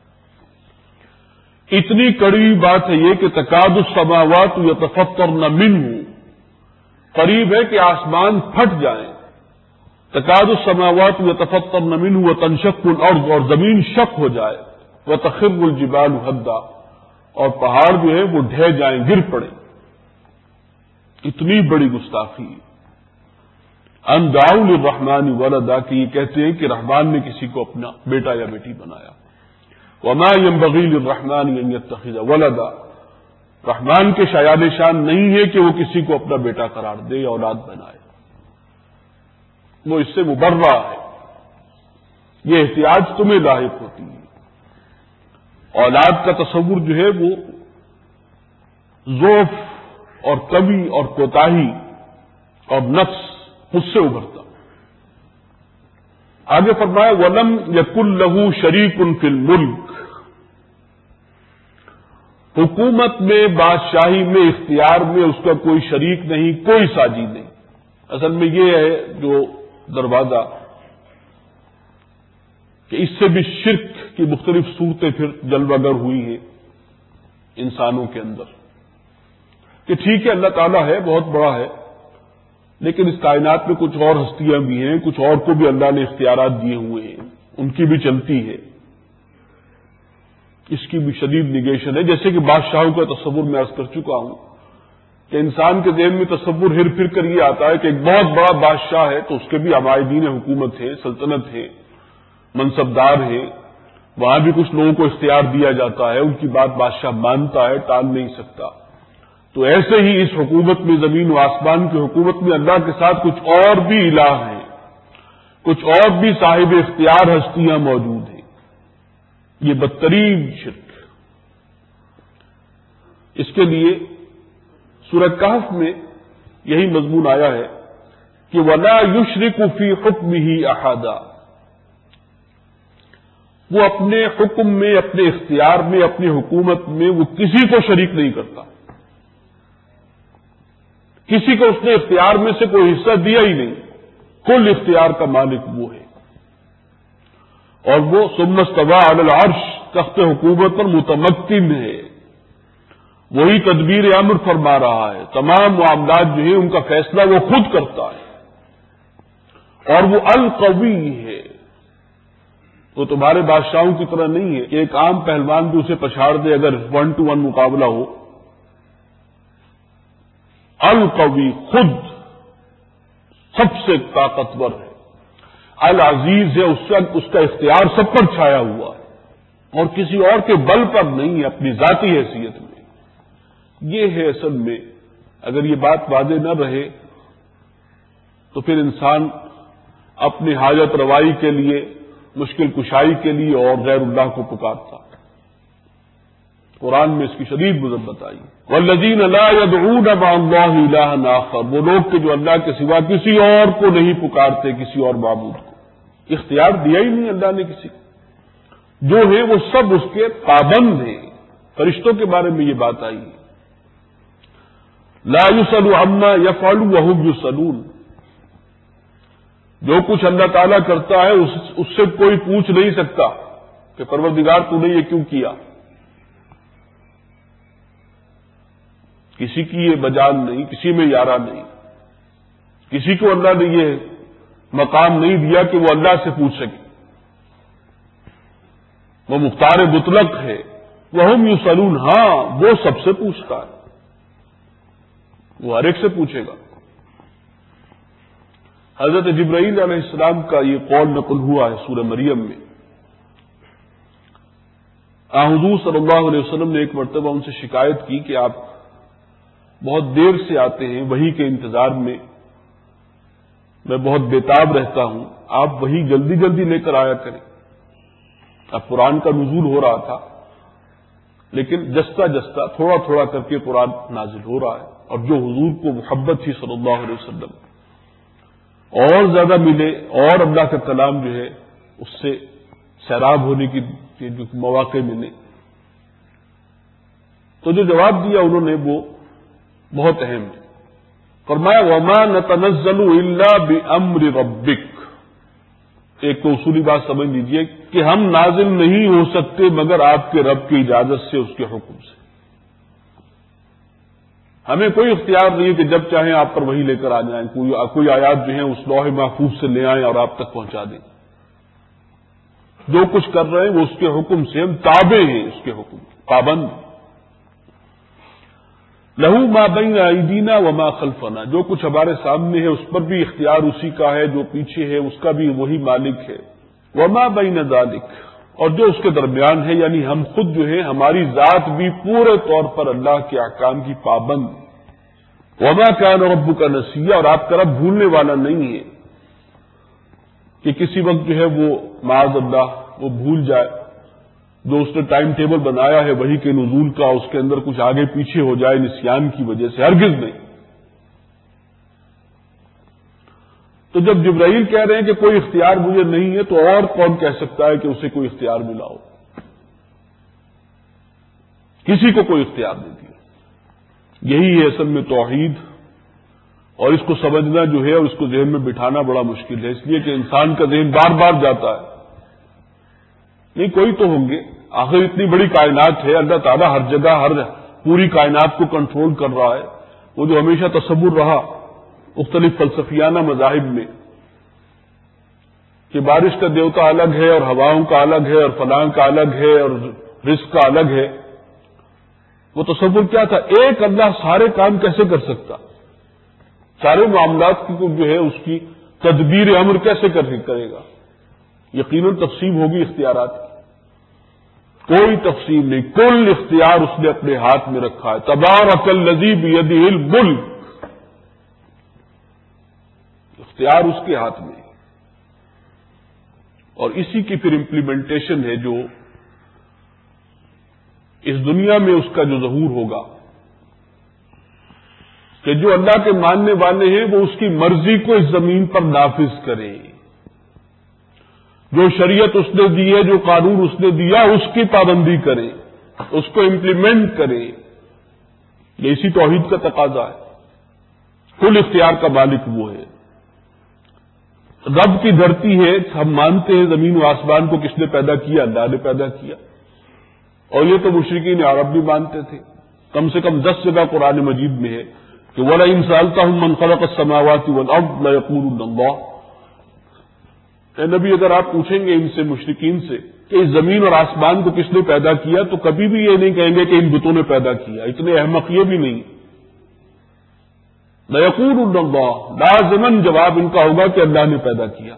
اتنی کڑوی بات ہے یہ کہ تکاد السماوات یتفطرن منہ، قریب ہے کہ آسمان پھٹ جائیں. تکاد السماوات یتفطرن منہ وتنشق الارض، اور زمین شق ہو جائے. وَتَخِرُّ الْجِبَالُ هَدًّا، اور پہاڑ جو ہے وہ ڈھہ جائیں، گر پڑیں. اتنی بڑی گستاخی. ان دعوا للرحمن ولدا، کہ یہ کہتے ہیں کہ رحمان نے کسی کو اپنا بیٹا یا بیٹی بنایا. وما ينبغي للرحمن ان يتخذ ولدا، رحمان کے شایان شان نہیں ہے کہ وہ کسی کو اپنا بیٹا قرار دے یا اولاد بنائے. وہ اس سے مبرہ ہے. یہ احتیاج تمہیں لاحق ہوتی ہے. اولاد کا تصور جو ہے وہ ضعف اور کمی اور کوتاہی اور نقص اس سے ابھرتا. آگے فرمایا وَلَمْ يَكُنْ لَهُ شَرِيكٌ فِي الْمُلْكِ، حکومت میں، بادشاہی میں، اختیار میں اس کا کوئی شریک نہیں، کوئی ساجی نہیں. اصل میں یہ ہے جو دروازہ کہ اس سے بھی شرک کی مختلف صورتیں پھر جلوہ گر ہوئی ہیں انسانوں کے اندر، کہ ٹھیک ہے اللہ تعالیٰ ہے، بہت بڑا ہے، لیکن اس کائنات میں کچھ اور ہستیاں بھی ہیں، کچھ اور کو بھی اللہ نے اختیارات دیے ہوئے ہیں، ان کی بھی چلتی ہے، اس کی بھی شدید نگیشن ہے. جیسے کہ بادشاہوں کا تصور میں عرض کر چکا ہوں کہ انسان کے ذہن میں تصور ہر پھر کر یہ آتا ہے کہ ایک بہت بڑا بادشاہ ہے تو اس کے بھی عمائدین حکومت ہے، سلطنت ہے، منصبدار ہے، وہاں بھی کچھ لوگوں کو اختیار دیا جاتا ہے، ان کی بات بادشاہ مانتا ہے، ٹال نہیں سکتا. تو ایسے ہی اس حکومت میں، زمین و آسمان کی حکومت میں اللہ کے ساتھ کچھ اور بھی الہ ہیں، کچھ اور بھی صاحب اختیار ہستیاں موجود ہیں. یہ بدترین شرک. اس کے لیے سورہ کہف میں یہی مضمون آیا ہے کہ وَلَا يُشْرِكُ فِي حُكْمِهِ أَحَدًا، وہ اپنے حکم میں، اپنے اختیار میں، اپنی حکومت میں وہ کسی کو شریک نہیں کرتا. کسی کو اس نے اختیار میں سے کوئی حصہ دیا ہی نہیں. کل اختیار کا مالک وہ ہے. اور وہ ثم استوى علی العرش، تخت حکومت پر متمکن ہے. وہی تدبیر امر فرما رہا ہے. تمام معاملات جو ہیں ان کا فیصلہ وہ خود کرتا ہے. اور وہ القوی ہے. وہ تمہارے بادشاہوں کی طرح نہیں ہے کہ ایک عام پہلوان بھی اسے پچھاڑ دے اگر ون ٹو ون مقابلہ ہو. القوی، خود سب سے طاقتور ہے. العزیز ہے، اس اس کا اختیار سب پر چھایا ہوا ہے اور کسی اور کے بل پر نہیں ہے، اپنی ذاتی حیثیت میں. یہ ہے اصل میں. اگر یہ بات واضح نہ رہے تو پھر انسان اپنی حاجت روائی کے لیے، مشکل کشائی کے لیے اور غیر اللہ کو پکارتا. قرآن میں اس کی شدید مذمت آئی. والذین لا يدعون مع اللہ الہا آخر، وہ لوگ کہ جو اللہ کے سوا کسی اور کو نہیں پکارتے، کسی اور معبود کو. اختیار دیا ہی نہیں اللہ نے کسی کو. جو ہیں وہ سب اس کے پابند ہیں. فرشتوں کے بارے میں یہ بات آئی ہے. لا يسأل عما يفعل وهم يسألون، جو کچھ اللہ تعالیٰ کرتا ہے اس, اس سے کوئی پوچھ نہیں سکتا کہ پروردگار تو نے یہ کیوں کیا. کسی کی یہ بجان نہیں، کسی میں یارہ نہیں. کسی کو اللہ نے یہ مقام نہیں دیا کہ وہ اللہ سے پوچھ سکے. وہ مختار مطلق ہے. وہم یسألون، ہاں وہ سب سے پوچھتا ہے، وہ ہر ایک سے پوچھے گا. حضرت جبرائیل علیہ السلام کا یہ قول نقل ہوا ہے سورہ مریم میں. آن حضور صلی اللہ علیہ وسلم نے ایک مرتبہ ان سے شکایت کی کہ آپ بہت دیر سے آتے ہیں، وحی کے انتظار میں میں بہت بےتاب رہتا ہوں، آپ وحی جلدی جلدی لے کر آیا کریں. اب قرآن کا نزول ہو رہا تھا، لیکن جستا جستا تھوڑا تھوڑا کر کے قرآن نازل ہو رہا ہے. اور جو حضور کو محبت تھی صلی اللہ علیہ وسلم اور زیادہ ملے اور اللہ کا کلام جو ہے اس سے سیراب ہونے کی جو مواقع ملے، تو جو جواب دیا انہوں نے وہ بہت اہم ہے. فرمایا وما نتنزل الا بامر ربک. ایک تو اصولی بات سمجھ لیجئے کہ ہم نازل نہیں ہو سکتے مگر آپ کے رب کی اجازت سے، اس کے حکم سے. ہمیں کوئی اختیار نہیں ہے کہ جب چاہیں آپ پر وہی لے کر آ جائیں، کوئی کوئی آیات جو ہیں اس لوح محفوظ سے لے آئیں اور آپ تک پہنچا دیں. جو کچھ کر رہے ہیں وہ اس کے حکم سے، ہم تابع ہیں اس کے حکم پابند. لہو ما بین ایدینا وما خلفنا، جو کچھ ہمارے سامنے ہے اس پر بھی اختیار اسی کا ہے، جو پیچھے ہے اس کا بھی وہی مالک ہے. وما بین ذالک، اور جو اس کے درمیان ہے، یعنی ہم خود جو ہے ہماری ذات بھی پورے طور پر اللہ کے احکام کی پابند. وما کان ربک نسیا، اور آپ کا رب بھولنے والا نہیں ہے کہ کسی وقت جو ہے وہ معاذ اللہ وہ بھول جائے. جو اس نے ٹائم ٹیبل بنایا ہے وحی کے نزول کا، اس کے اندر کچھ آگے پیچھے ہو جائے نسیان کی وجہ سے، ہرگز نہیں. تو جب جبرائیل کہہ رہے ہیں کہ کوئی اختیار مجھے نہیں ہے، تو اور کون کہہ سکتا ہے کہ اسے کوئی اختیار ملا ہو؟ کسی کو کوئی اختیار نہیں دیا. یہی ہے اصل میں توحید، اور اس کو سمجھنا جو ہے اور اس کو ذہن میں بٹھانا بڑا مشکل ہے، اس لیے کہ انسان کا ذہن بار بار جاتا ہے. نہیں کوئی تو ہوں گے، آخر اتنی بڑی کائنات ہے، اللہ تعالیٰ ہر جگہ ہر پوری کائنات کو کنٹرول کر رہا ہے. وہ جو ہمیشہ تصور رہا مختلف فلسفیانہ مذاہب میں کہ بارش کا دیوتا الگ ہے اور ہواؤں کا الگ ہے اور فلاں کا الگ ہے اور رزق کا الگ ہے، وہ تصور کیا تھا؟ ایک اللہ سارے کام کیسے کر سکتا؟ سارے معاملات کی جو ہے اس کی تدبیر امر کیسے کرے گا؟ یقیناً تقسیم ہوگی اختیارات کی. کوئی تقسیم نہیں، کل اختیار اس نے اپنے ہاتھ میں رکھا ہے. تبارک الذی بیدہ الملک، اختیار اس کے ہاتھ میں، اور اسی کی پھر امپلیمنٹیشن ہے جو اس دنیا میں اس کا جو ظہور ہوگا کہ جو اللہ کے ماننے والے ہیں وہ اس کی مرضی کو اس زمین پر نافذ کریں، جو شریعت اس نے دی ہے، جو قانون اس نے دیا اس کی پابندی کریں، اس کو امپلیمنٹ کریں. یہ اسی توحید کا تقاضا ہے. کل اختیار کا مالک وہ ہے. رب کی دھرتی ہے، ہم مانتے ہیں زمین و آسمان کو کس نے پیدا کیا؟ اللہ نے پیدا کیا. اور یہ تو مشرکین عرب بھی مانتے تھے. کم سے کم دس جگہ قرآن مجید میں ہے کہ وَلَئِن سَأَلْتَهُم مَّن خَلَقَ السَّمَاوَاتِ وَالْأَرْضَ لَيَقُولُنَّ اللَّهُ. اے نبی اگر آپ پوچھیں گے ان سے مشرکین سے کہ اس زمین اور آسمان کو کس نے پیدا کیا، تو کبھی بھی یہ نہیں کہیں گے کہ ان بتوں نے پیدا کیا. اتنے احمق یہ بھی نہیں. لَيَقُولُنَّ اللَّهُ، لازماً جواب ان کا ہوگا کہ اللہ نے پیدا کیا.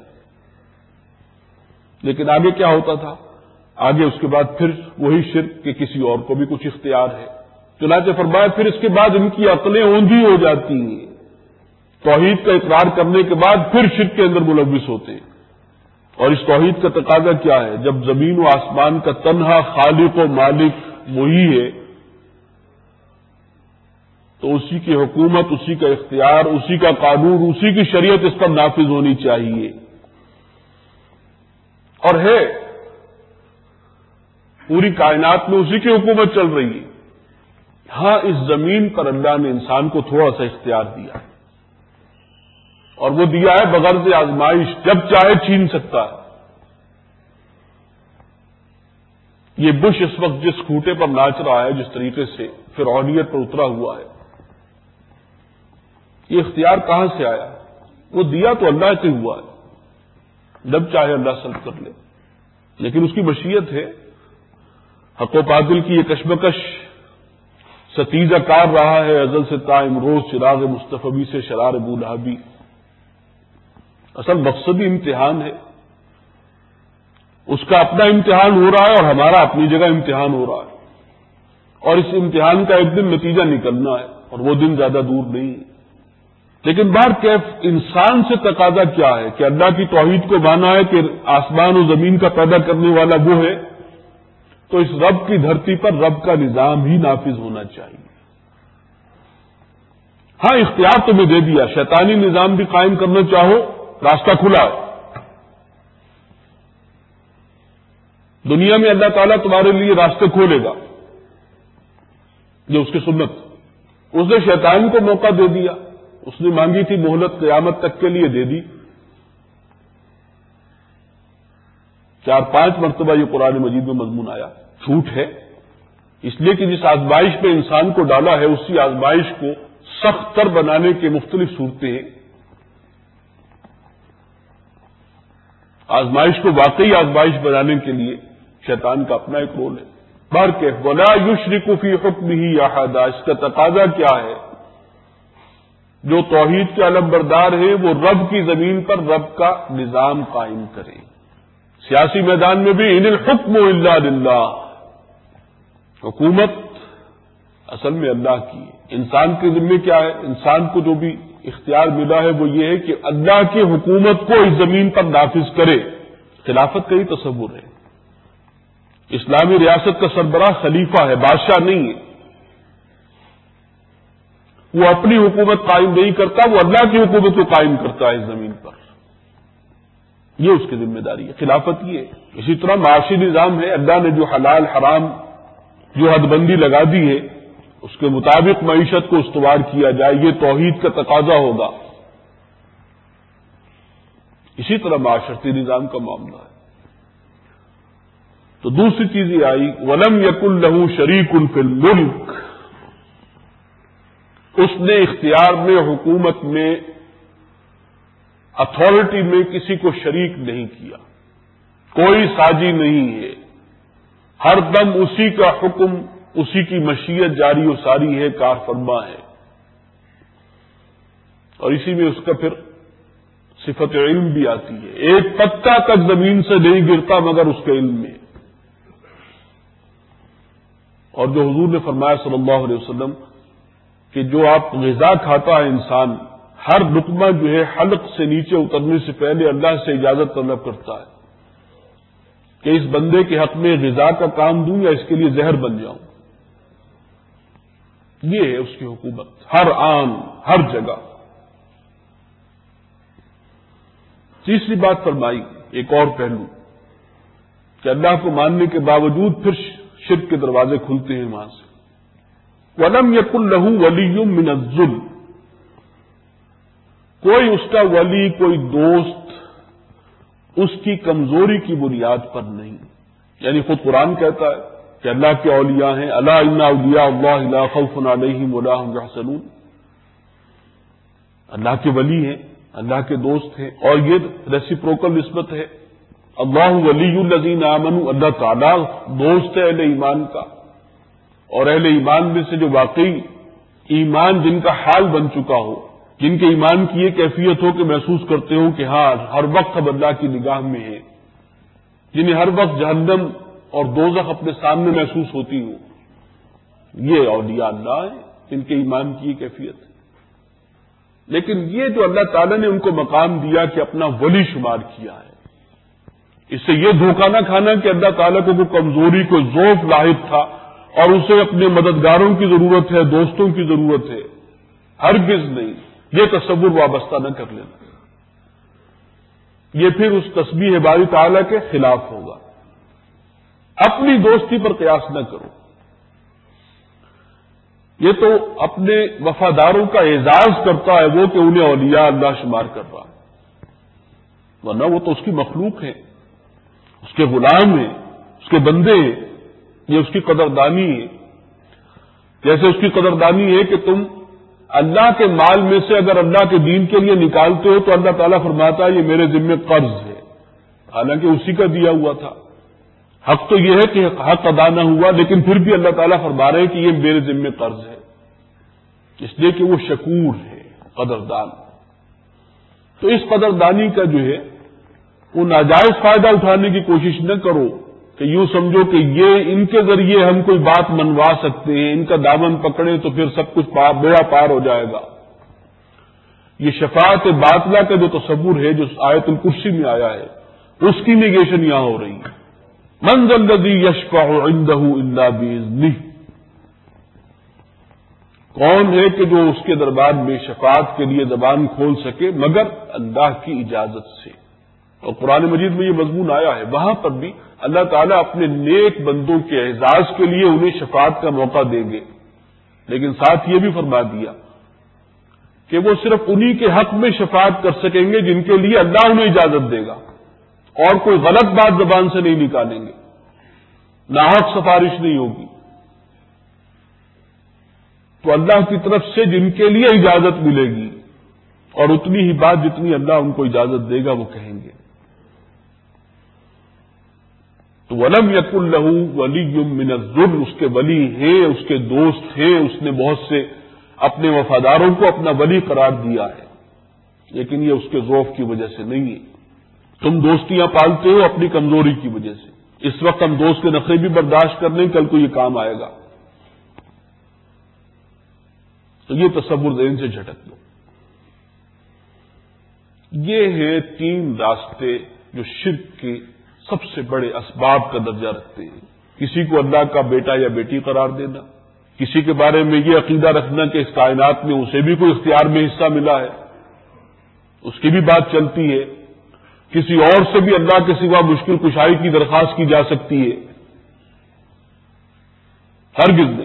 لیکن آگے کیا ہوتا تھا؟ آگے اس کے بعد پھر وہی شرک کہ کسی اور کو بھی کچھ اختیار ہے. چنانچہ فرمایا پھر اس کے بعد ان کی عقلیں اوندھی ہو جاتی ہیں، توحید کا اقرار کرنے کے بعد پھر شرک کے اندر ملوث ہوتے ہیں. اور اس توحید کا تقاضا کیا ہے؟ جب زمین و آسمان کا تنہا خالق و مالک وہی ہے تو اسی کی حکومت، اسی کا اختیار، اسی کا قانون، اسی کی شریعت اس پر نافذ ہونی چاہیے. اور ہے پوری کائنات میں اسی کی حکومت چل رہی ہے. ہاں اس زمین پر اللہ نے انسان کو تھوڑا سا اختیار دیا ہے، اور وہ دیا ہے بغرض آزمائش، جب چاہے چھین سکتا ہے. یہ بش اس وقت جس کھوٹے پر ناچ رہا ہے، جس طریقے سے فرعونیت پر اترا ہوا ہے، یہ اختیار کہاں سے آیا؟ وہ دیا تو اللہ سے ہوا ہے، جب چاہے اللہ سلب کر لے. لیکن اس کی مشیت ہے. حق و باطل کی یہ کشمکش ستیزہ کار رہا ہے ازل سے تا امروز، چراغ مصطفی سے شرار بولہبی. اصل مقصدی امتحان ہے، اس کا اپنا امتحان ہو رہا ہے اور ہمارا اپنی جگہ امتحان ہو رہا ہے. اور اس امتحان کا ایک دن نتیجہ نکلنا ہے، اور وہ دن زیادہ دور نہیں ہے. لیکن بہر کیف انسان سے تقاضا کیا ہے کہ اللہ کی توحید کو مانا ہے کہ آسمان و زمین کا پیدا کرنے والا وہ ہے، تو اس رب کی دھرتی پر رب کا نظام ہی نافذ ہونا چاہیے. ہاں اختیار تمہیں دے دیا، شیطانی نظام بھی قائم کرنا چاہو راستہ کھلا ہے. دنیا میں اللہ تعالیٰ تمہارے لیے راستے کھولے گا جو اس کی سنت. اس نے شیطان کو موقع دے دیا، اس نے مانگی تھی مہلت قیامت تک کے لیے، دے دی. چار پانچ مرتبہ یہ قرآن مجید میں مضمون آیا. جھوٹ ہے اس لیے کہ جس آزمائش میں انسان کو ڈالا ہے اسی آزمائش کو سخت تر بنانے کے مختلف صورتیں ہیں. آزمائش کو واقعی آزمائش بنانے کے لیے شیطان کا اپنا ایک رول ہے۔ بار کے ولا یشرک فی حکمہ احدا، اس کا تقاضا کیا ہے؟ جو توحید کے علم بردار ہیں وہ رب کی زمین پر رب کا نظام قائم کریں۔ سیاسی میدان میں بھی ان الحکم الا للہ، حکومت اصل میں اللہ کی ہے۔ انسان کے ذمہ کیا ہے؟ انسان کو جو بھی اختیار ملا ہے وہ یہ ہے کہ اللہ کی حکومت کو اس زمین پر نافذ کرے۔ خلافت کا ہی تصور ہے۔ اسلامی ریاست کا سربراہ خلیفہ ہے، بادشاہ نہیں ہے۔ وہ اپنی حکومت قائم نہیں کرتا، وہ اللہ کی حکومت کو قائم کرتا ہے اس زمین پر۔ یہ اس کی ذمہ داری ہے، خلافت یہ ہے۔ اسی طرح معاشی نظام ہے، اللہ نے جو حلال حرام جو حد بندی لگا دی ہے اس کے مطابق معیشت کو استوار کیا جائے، یہ توحید کا تقاضا ہوگا۔ اسی طرح معاشرتی نظام کا معاملہ ہے۔ تو دوسری چیز یہ آئی وَلَمْ يَكُنْ لَهُ شَرِيكٌ فِي الْمُلْكِ، اس نے اختیار میں، حکومت میں، اتھارٹی میں کسی کو شریک نہیں کیا، کوئی ساجی نہیں ہے، ہر دم اسی کا حکم، اسی کی مشیت جاری و ساری ہے، کار فرما ہے، اور اسی میں اس کا پھر صفت علم بھی آتی ہے۔ ایک پتا تک زمین سے نہیں گرتا مگر اس کے علم میں۔ اور جو حضور نے فرمایا صلی اللہ علیہ وسلم کہ جو آپ غذا کھاتا ہے انسان، ہر لقمہ جو ہے حلق سے نیچے اترنے سے پہلے اللہ سے اجازت طلب کرتا ہے کہ اس بندے کے حق میں غذا کا کام دوں یا اس کے لیے زہر بن جاؤں۔ یہ ہے اس کی حکومت، ہر آن، ہر جگہ۔ تیسری بات فرمائی، ایک اور پہلو کہ اللہ کو ماننے کے باوجود پھر شرک کے دروازے کھلتے ہیں وہاں سے۔ وَلَمْ يَكُنْ لَهُ وَلِيٌّ مِّنَ الذُّلِّ، کوئی اس کا ولی، کوئی دوست اس کی کمزوری کی بنیاد پر نہیں۔ یعنی خود قرآن کہتا ہے کہ اللہ کے اولیاء ہیں، الا ان اولیاء اللہ لا خوف علیہم ولا هم يحزنون، اللہ کے ولی ہیں، اللہ کے دوست ہیں، اور یہ ریسیپروکل نسبت ہے۔ اللہ ولی الذین آمنوا، اللہ تعالیٰ دوست ہے اہل ایمان کا، اور اہل ایمان میں سے جو واقعی ایمان جن کا حال بن چکا ہو، جن کے ایمان کی یہ کیفیت ہو کہ محسوس کرتے ہو کہ ہاں ہر وقت اب اللہ کی نگاہ میں ہے، جنہیں ہر وقت جہنم اور دوزخ اپنے سامنے محسوس ہوتی ہو، یہ اولیاء اللہ ہیں، ان کے ایمان کی یہ کیفیت ہے۔ لیکن یہ جو اللہ تعالیٰ نے ان کو مقام دیا کہ اپنا ولی شمار کیا ہے، اس سے یہ دھوکہ نہ کھانا کہ اللہ تعالیٰ کو کوئی کمزوری، کوئی ضعف لاحق تھا اور اسے اپنے مددگاروں کی ضرورت ہے، دوستوں کی ضرورت ہے، ہرگز نہیں، یہ تصور وابستہ نہ کر لینا، یہ پھر اس تسبیح باری تعالیٰ کے خلاف ہوگا۔ اپنی دوستی پر قیاس نہ کرو، یہ تو اپنے وفاداروں کا اعزاز کرتا ہے وہ کہ انہیں اولیاء اللہ شمار کر رہا، ورنہ وہ تو اس کی مخلوق ہے، اس کے غلام ہیں، اس کے بندے ہیں، یہ اس کی قدردانی ہے۔ جیسے اس کی قدردانی ہے کہ تم اللہ کے مال میں سے اگر اللہ کے دین کے لیے نکالتے ہو تو اللہ تعالیٰ فرماتا ہے یہ میرے ذمہ قرض ہے، حالانکہ اسی کا دیا ہوا تھا۔ حق تو یہ ہے کہ حق ادا نہ ہوا، لیکن پھر بھی اللہ تعالیٰ فرما رہے ہیں کہ یہ میرے ذمہ قرض ہے، اس لیے کہ وہ شکور ہے، قدردان۔ تو اس قدردانی کا جو ہے وہ ناجائز فائدہ اٹھانے کی کوشش نہ کرو کہ یوں سمجھو کہ یہ ان کے ذریعے ہم کوئی بات منوا سکتے ہیں، ان کا دامن پکڑے تو پھر سب کچھ بیڑا پار ہو جائے گا۔ یہ شفاعت باطلہ کا جو تصور ہے جو آیت الکرسی میں آیا ہے، اس کی نیگیشن یہاں ہو رہی ہے۔ من ذا الذی یشفع عندہ الا باذنہ، کون ہے کہ جو اس کے دربار میں شفاعت کے لیے زبان کھول سکے مگر اللہ کی اجازت سے۔ اور قرآن مجید میں یہ مضمون آیا ہے، وہاں پر بھی اللہ تعالیٰ اپنے نیک بندوں کے اعزاز کے لیے انہیں شفاعت کا موقع دیں گے، لیکن ساتھ یہ بھی فرما دیا کہ وہ صرف انہی کے حق میں شفاعت کر سکیں گے جن کے لیے اللہ انہیں اجازت دے گا، اور کوئی غلط بات زبان سے نہیں نکالیں گے، ناحق سفارش نہیں ہوگی۔ تو اللہ کی طرف سے جن کے لیے اجازت ملے گی، اور اتنی ہی بات جتنی اللہ ان کو اجازت دے گا وہ کہیں گے۔ تو ولم یکن لہ ولی من الذل، اس کے ولی ہیں، اس کے دوست ہیں، اس نے بہت سے اپنے وفاداروں کو اپنا ولی قرار دیا ہے، لیکن یہ اس کے ذوق کی وجہ سے نہیں ہے۔ تم دوستیاں پالتے ہو اپنی کمزوری کی وجہ سے۔ اس وقت ہم دوست کے نخرے بھی برداشت کر لیں، کل کو یہ کام آئے گا، تو یہ تصور ذہن سے جھٹک دو۔ یہ ہیں تین راستے جو شرک کے سب سے بڑے اسباب کا درجہ رکھتے ہیں۔ کسی کو اللہ کا بیٹا یا بیٹی قرار دینا، کسی کے بارے میں یہ عقیدہ رکھنا کہ اس کائنات میں اسے بھی کوئی اختیار میں حصہ ملا ہے، اس کی بھی بات چلتی ہے، کسی اور سے بھی اللہ کے سوا مشکل کشائی کی درخواست کی جا سکتی ہے، ہرگز نہیں،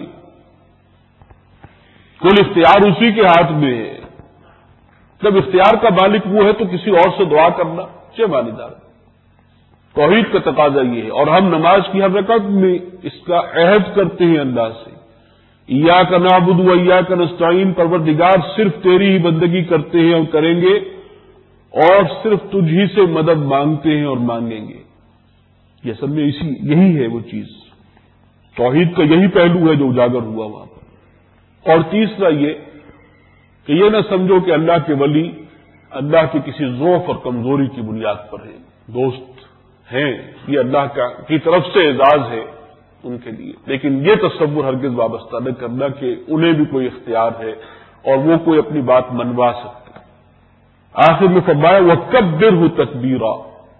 کل اختیار اسی کے ہاتھ میں ہے۔ جب اختیار کا مالک وہ ہے تو کسی اور سے دعا کرنا چہ مانیدار ہے۔ توحید کا تقاضا یہ ہے، اور ہم نماز کی ہر رکعت میں اس کا عہد کرتے ہیں اللہ سے، ایاک نعبد و ایاک نستعین، پروردگار صرف تیری ہی بندگی کرتے ہیں اور کریں گے، اور صرف تجھ ہی سے مدد مانگتے ہیں اور مانگیں گے۔ یہ اصل میں اسی یہی ہے وہ چیز، توحید کا یہی پہلو ہے جو اجاگر ہوا وہاں پر۔ اور تیسرا یہ کہ یہ نہ سمجھو کہ اللہ کے ولی اللہ کی کسی ضعف اور کمزوری کی بنیاد پر ہیں، دوست ہیں، یہ اللہ کا کی طرف سے اعزاز ہے ان کے لیے، لیکن یہ تصور ہرگز وابستہ نہ کرنا کہ انہیں بھی کوئی اختیار ہے اور وہ کوئی اپنی بات منوا سکتے۔ آخر میں فرمایا وَكَبِّرْهُ تَكْبِيرًا،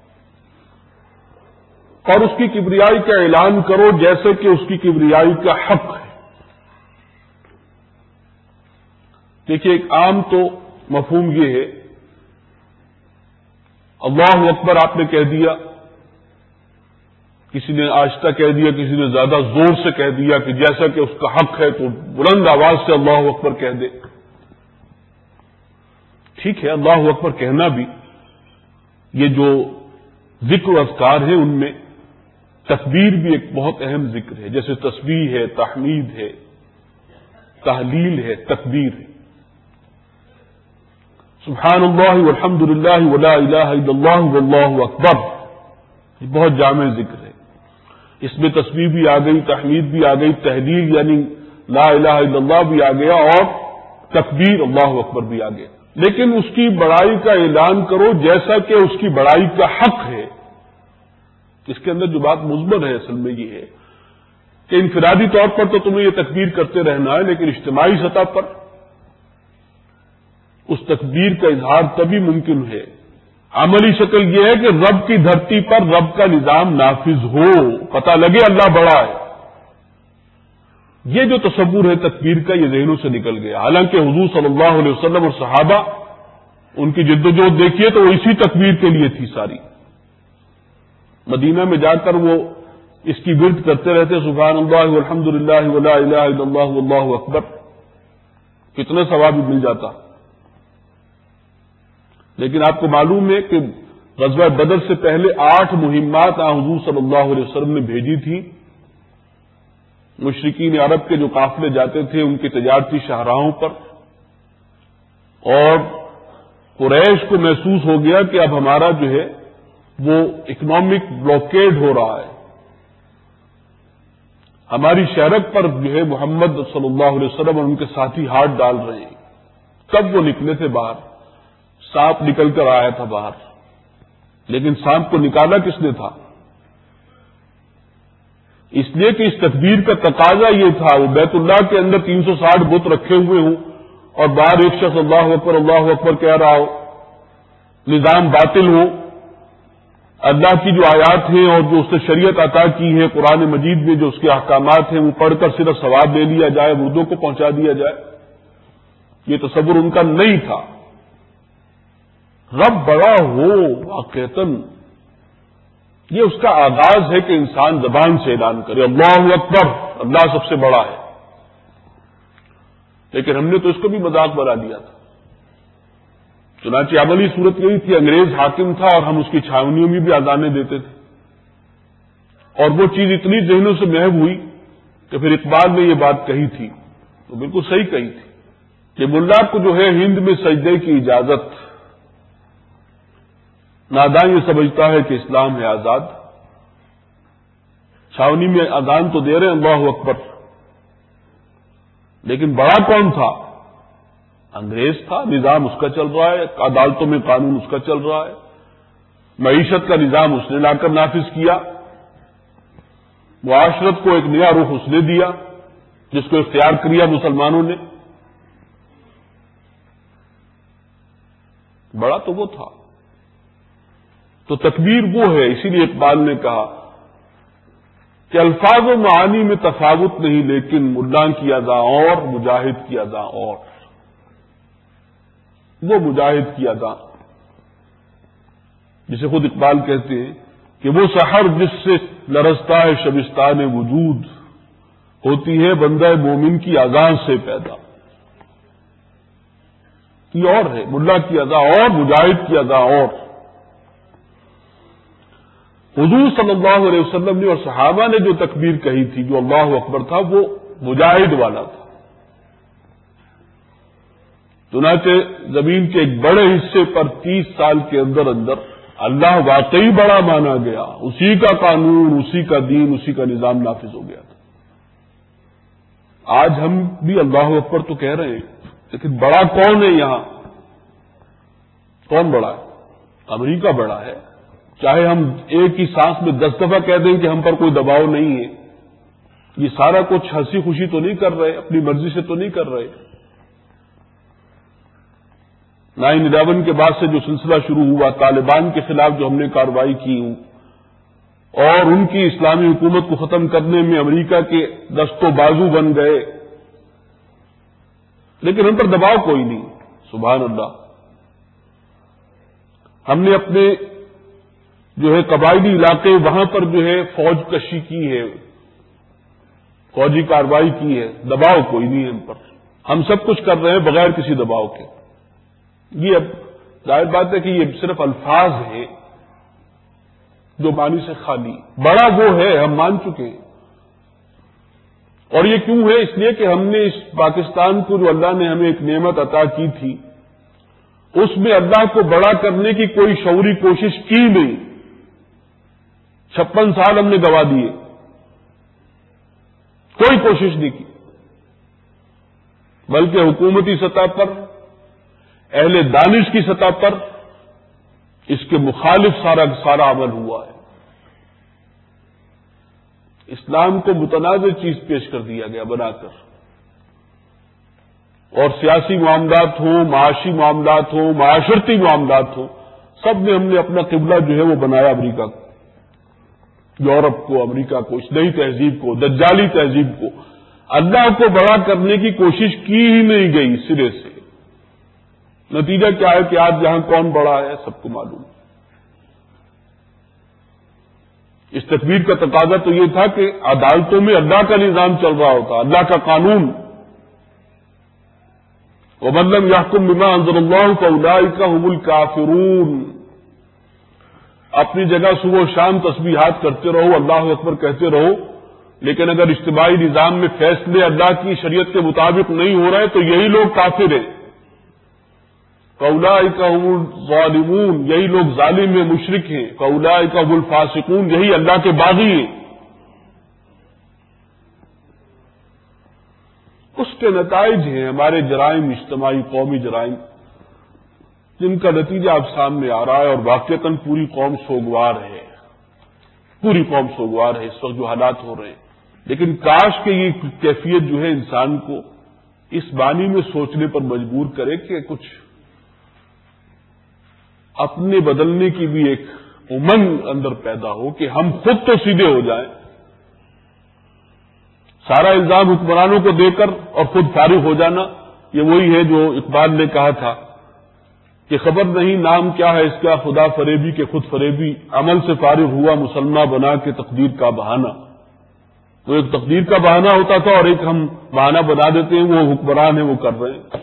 اور اس کی کبریائی کا اعلان کرو جیسے کہ اس کی کبریائی کا حق ہے۔ دیکھیے ایک عام تو مفہوم یہ ہے، اللہ اکبر آپ نے کہہ دیا، کسی نے آہستہ کہہ دیا، کسی نے زیادہ زور سے کہہ دیا کہ جیسا کہ اس کا حق ہے تو بلند آواز سے اللہ اکبر کہہ دے۔ ٹھیک ہے، اللہ اکبر کہنا بھی، یہ جو ذکر و اذکار ہیں ان میں تکبیر بھی ایک بہت اہم ذکر ہے، جیسے تسبیح ہے، تحمید ہے، تحلیل ہے، تکبیر ہے۔ سبحان اللہ والحمد للہ ولا الہ الا اللہ واللہ اکبر، یہ بہت جامع ذکر ہے۔ اس میں تسبیح بھی آ گئی، تحمید بھی آ گئی، تحلیل یعنی لا الہ الا اللہ بھی آ گیا، اور تکبیر اللہ اکبر بھی آ گیا۔ لیکن اس کی بڑائی کا اعلان کرو جیسا کہ اس کی بڑائی کا حق ہے۔ اس کے اندر جو بات مضمر ہے اصل میں یہ ہے کہ انفرادی طور پر تو تمہیں یہ تکبیر کرتے رہنا ہے، لیکن اجتماعی سطح پر اس تکبیر کا اظہار تبھی ممکن ہے، عملی شکل یہ ہے کہ رب کی دھرتی پر رب کا نظام نافذ ہو، پتہ لگے اللہ بڑا ہے۔ یہ جو تصور ہے تکبیر کا، یہ ذہنوں سے نکل گیا، حالانکہ حضور صلی اللہ علیہ وسلم اور صحابہ ان کی جد و جہد دیکھیے تو وہ اسی تکبیر کے لیے تھی ساری۔ مدینہ میں جا کر وہ اس کی ورد کرتے رہتے، سبحان اللہ والحمد للہ ولا الہ الا اللہ واللہ اکبر، کتنا ثواب مل جاتا۔ لیکن آپ کو معلوم ہے کہ غزوہ بدر سے پہلے آٹھ مہمات آن حضور صلی اللہ علیہ وسلم نے بھیجی تھی۔ مشرکین عرب کے جو قافلے جاتے تھے ان کی تجارتی شاہراہوں پر، اور قریش کو محسوس ہو گیا کہ اب ہمارا جو ہے وہ اکنامک بلاکیڈ ہو رہا ہے، ہماری شہرت پر جو ہے محمد صلی اللہ علیہ وسلم اور ان کے ساتھی ہاتھ ڈال رہے ہیں۔ کب وہ نکلے تھے باہر، سانپ نکل کر آیا تھا باہر، لیکن سانپ کو نکالا کس نے تھا؟ اس لیے کہ اس تکبیر کا تقاضا یہ تھا، وہ بیت اللہ کے اندر تین سو ساٹھ بت رکھے ہوئے ہوں اور باہر ایک شخص اللہ اکبر اللہ اکبر کہہ رہا ہو، نظام باطل ہو، اللہ کی جو آیات ہیں اور جو اس نے شریعت عطا کی ہے قرآن مجید میں جو اس کے احکامات ہیں وہ پڑھ کر صرف ثواب لے لیا جائے، مردوں کو پہنچا دیا جائے، یہ تصور ان کا نہیں تھا۔ رب بڑا ہو واقعتاً، یہ اس کا آغاز ہے کہ انسان زبان سے اعلان کرے اللہ اکبر، اللہ سب سے بڑا ہے۔ لیکن ہم نے تو اس کو بھی مذاق بنا دیا تھا۔ چنانچہ عملی صورت یہی تھی، انگریز حاکم تھا اور ہم اس کی چھاونیوں میں بھی اذانیں دیتے تھے، اور وہ چیز اتنی ذہنوں سے محو ہوئی کہ پھر اقبال نے یہ بات کہی تھی، تو بالکل صحیح کہی تھی کہ ملا کو جو ہے ہند میں سجدے کی اجازت، نادان یہ سمجھتا ہے کہ اسلام ہے آزاد۔ چھاونی میں اذان تو دے رہے ہیں اللہ اکبر، لیکن بڑا کون تھا؟ انگریز تھا، نظام اس کا چل رہا ہے، عدالتوں میں قانون اس کا چل رہا ہے، معیشت کا نظام اس نے لا کر نافذ کیا، معاشرت کو ایک نیا رخ اس نے دیا جس کو اختیار کیا مسلمانوں نے۔ بڑا تو وہ تھا۔ تو تکبیر وہ ہے، اسی لیے اقبال نے کہا کہ الفاظ و معانی میں تفاوت نہیں، لیکن ملا کی ادا اور مجاہد کی ادا اور، وہ مجاہد کی ادا جسے خود اقبال کہتے ہیں کہ وہ سحر جس سے لرزتا ہے شبستان وجود، ہوتی ہے بندہ مومن کی اذان سے پیدا۔ یہ اور ہے، ملا کی اذان اور مجاہد کی اذان اور۔ حضور صلی اللہ علیہ وسلم نے اور صحابہ نے جو تکبیر کہی تھی، جو اللہ اکبر تھا، وہ مجاہد والا تھا۔ چنانچہ زمین کے ایک بڑے حصے پر تیس سال کے اندر اندر اللہ واقعی بڑا مانا گیا، اسی کا قانون، اسی کا دین، اسی کا نظام نافذ ہو گیا تھا۔ آج ہم بھی اللہ اکبر تو کہہ رہے ہیں، لیکن بڑا کون ہے یہاں؟ کون بڑا ہے؟ امریکہ بڑا ہے۔ چاہے ہم ایک ہی سانس میں دس دفعہ کہہ دیں کہ ہم پر کوئی دباؤ نہیں ہے، یہ سارا کچھ ہنسی خوشی تو نہیں کر رہے، اپنی مرضی سے تو نہیں کر رہے۔ نائن الیون کے بعد سے جو سلسلہ شروع ہوا، طالبان کے خلاف جو ہم نے کارروائی کی اور ان کی اسلامی حکومت کو ختم کرنے میں امریکہ کے دست و بازو بن گئے، لیکن ہم پر دباؤ کوئی نہیں۔ سبحان اللہ۔ ہم نے اپنے جو ہے قبائلی علاقے، وہاں پر جو ہے فوج کشی کی ہے، فوجی کارروائی کی ہے، دباؤ کوئی نہیں ہے ہم پر۔ ہم سب کچھ کر رہے ہیں بغیر کسی دباؤ کے۔ یہ اب ظاہر بات ہے کہ یہ صرف الفاظ ہیں جو معنی سے خالی۔ بڑا وہ ہے، ہم مان چکے ہیں۔ اور یہ کیوں ہے؟ اس لیے کہ ہم نے اس پاکستان کو، جو اللہ نے ہمیں ایک نعمت عطا کی تھی، اس میں اللہ کو بڑا کرنے کی کوئی شعوری کوشش کی نہیں۔ چھپن سال ہم نے گوا دیے، کوئی کوشش نہیں کی، بلکہ حکومتی سطح پر، اہل دانش کی سطح پر اس کے مخالف سارا سارا عمل ہوا ہے۔ اسلام کو متنازع چیز پیش کر دیا گیا بنا کر، اور سیاسی معاملات ہوں، معاشی معاملات ہوں، معاشرتی معاملات ہوں، سب میں ہم نے اپنا قبلہ جو ہے وہ بنایا امریکہ کو، یورپ کو، امریکہ کو، اس نئی تہذیب کو، دجالی تہذیب کو۔ اللہ کو بڑا کرنے کی کوشش کی ہی نہیں گئی سرے سے۔ نتیجہ کیا ہے کہ آج یہاں کون بڑا ہے سب کو معلوم۔ اس تکبیر کا تقاضا تو یہ تھا کہ عدالتوں میں اللہ کا نظام چل رہا ہوتا، اللہ کا قانون۔ وَمَن لَّمْ يَحْكُم بِمَا أَنزَلَ اللَّهُ فَأُولَٰئِكَ هُمُ الْكَافِرُونَ۔ اپنی جگہ صبح و شام تسبیحات کرتے رہو، اللہ اکبر کہتے رہو، لیکن اگر اجتماعی نظام میں فیصلے اللہ کی شریعت کے مطابق نہیں ہو رہے تو یہی لوگ کافر ہیں۔ فَأُولَٰئِكَ هُمُ الظَّالِمُونَ، یہی لوگ ظالم ہیں، مشرک ہیں۔ فَأُولَٰئِكَ هُمُ الْفَاسِقُونَ، یہی اللہ کے باغی ہیں۔ اس کے نتائج ہیں ہمارے جرائم، اجتماعی قومی جرائم، جن کا نتیجہ اب سامنے آ رہا ہے، اور واقعتاً پوری قوم سوگوار ہے، پوری قوم سوگوار ہے اس وقت جو حالات ہو رہے ہیں۔ لیکن کاش کہ یہ کیفیت جو ہے انسان کو اس معنی میں سوچنے پر مجبور کرے کہ کچھ اپنے بدلنے کی بھی ایک امنگ اندر پیدا ہو، کہ ہم خود تو سیدھے ہو جائیں۔ سارا الزام حکمرانوں کو دے کر اور خود فارغ ہو جانا، یہ وہی ہے جو اقبال نے کہا تھا کہ خبر نہیں نام کیا ہے اس کا خدا فریبی کے خود فریبی، عمل سے فارغ ہوا مسلمہ بنا کے تقدیر کا بہانہ۔ تو ایک تقدیر کا بہانہ ہوتا تھا اور ایک ہم بہانہ بنا دیتے ہیں، وہ حکمران ہیں وہ کر رہے ہیں۔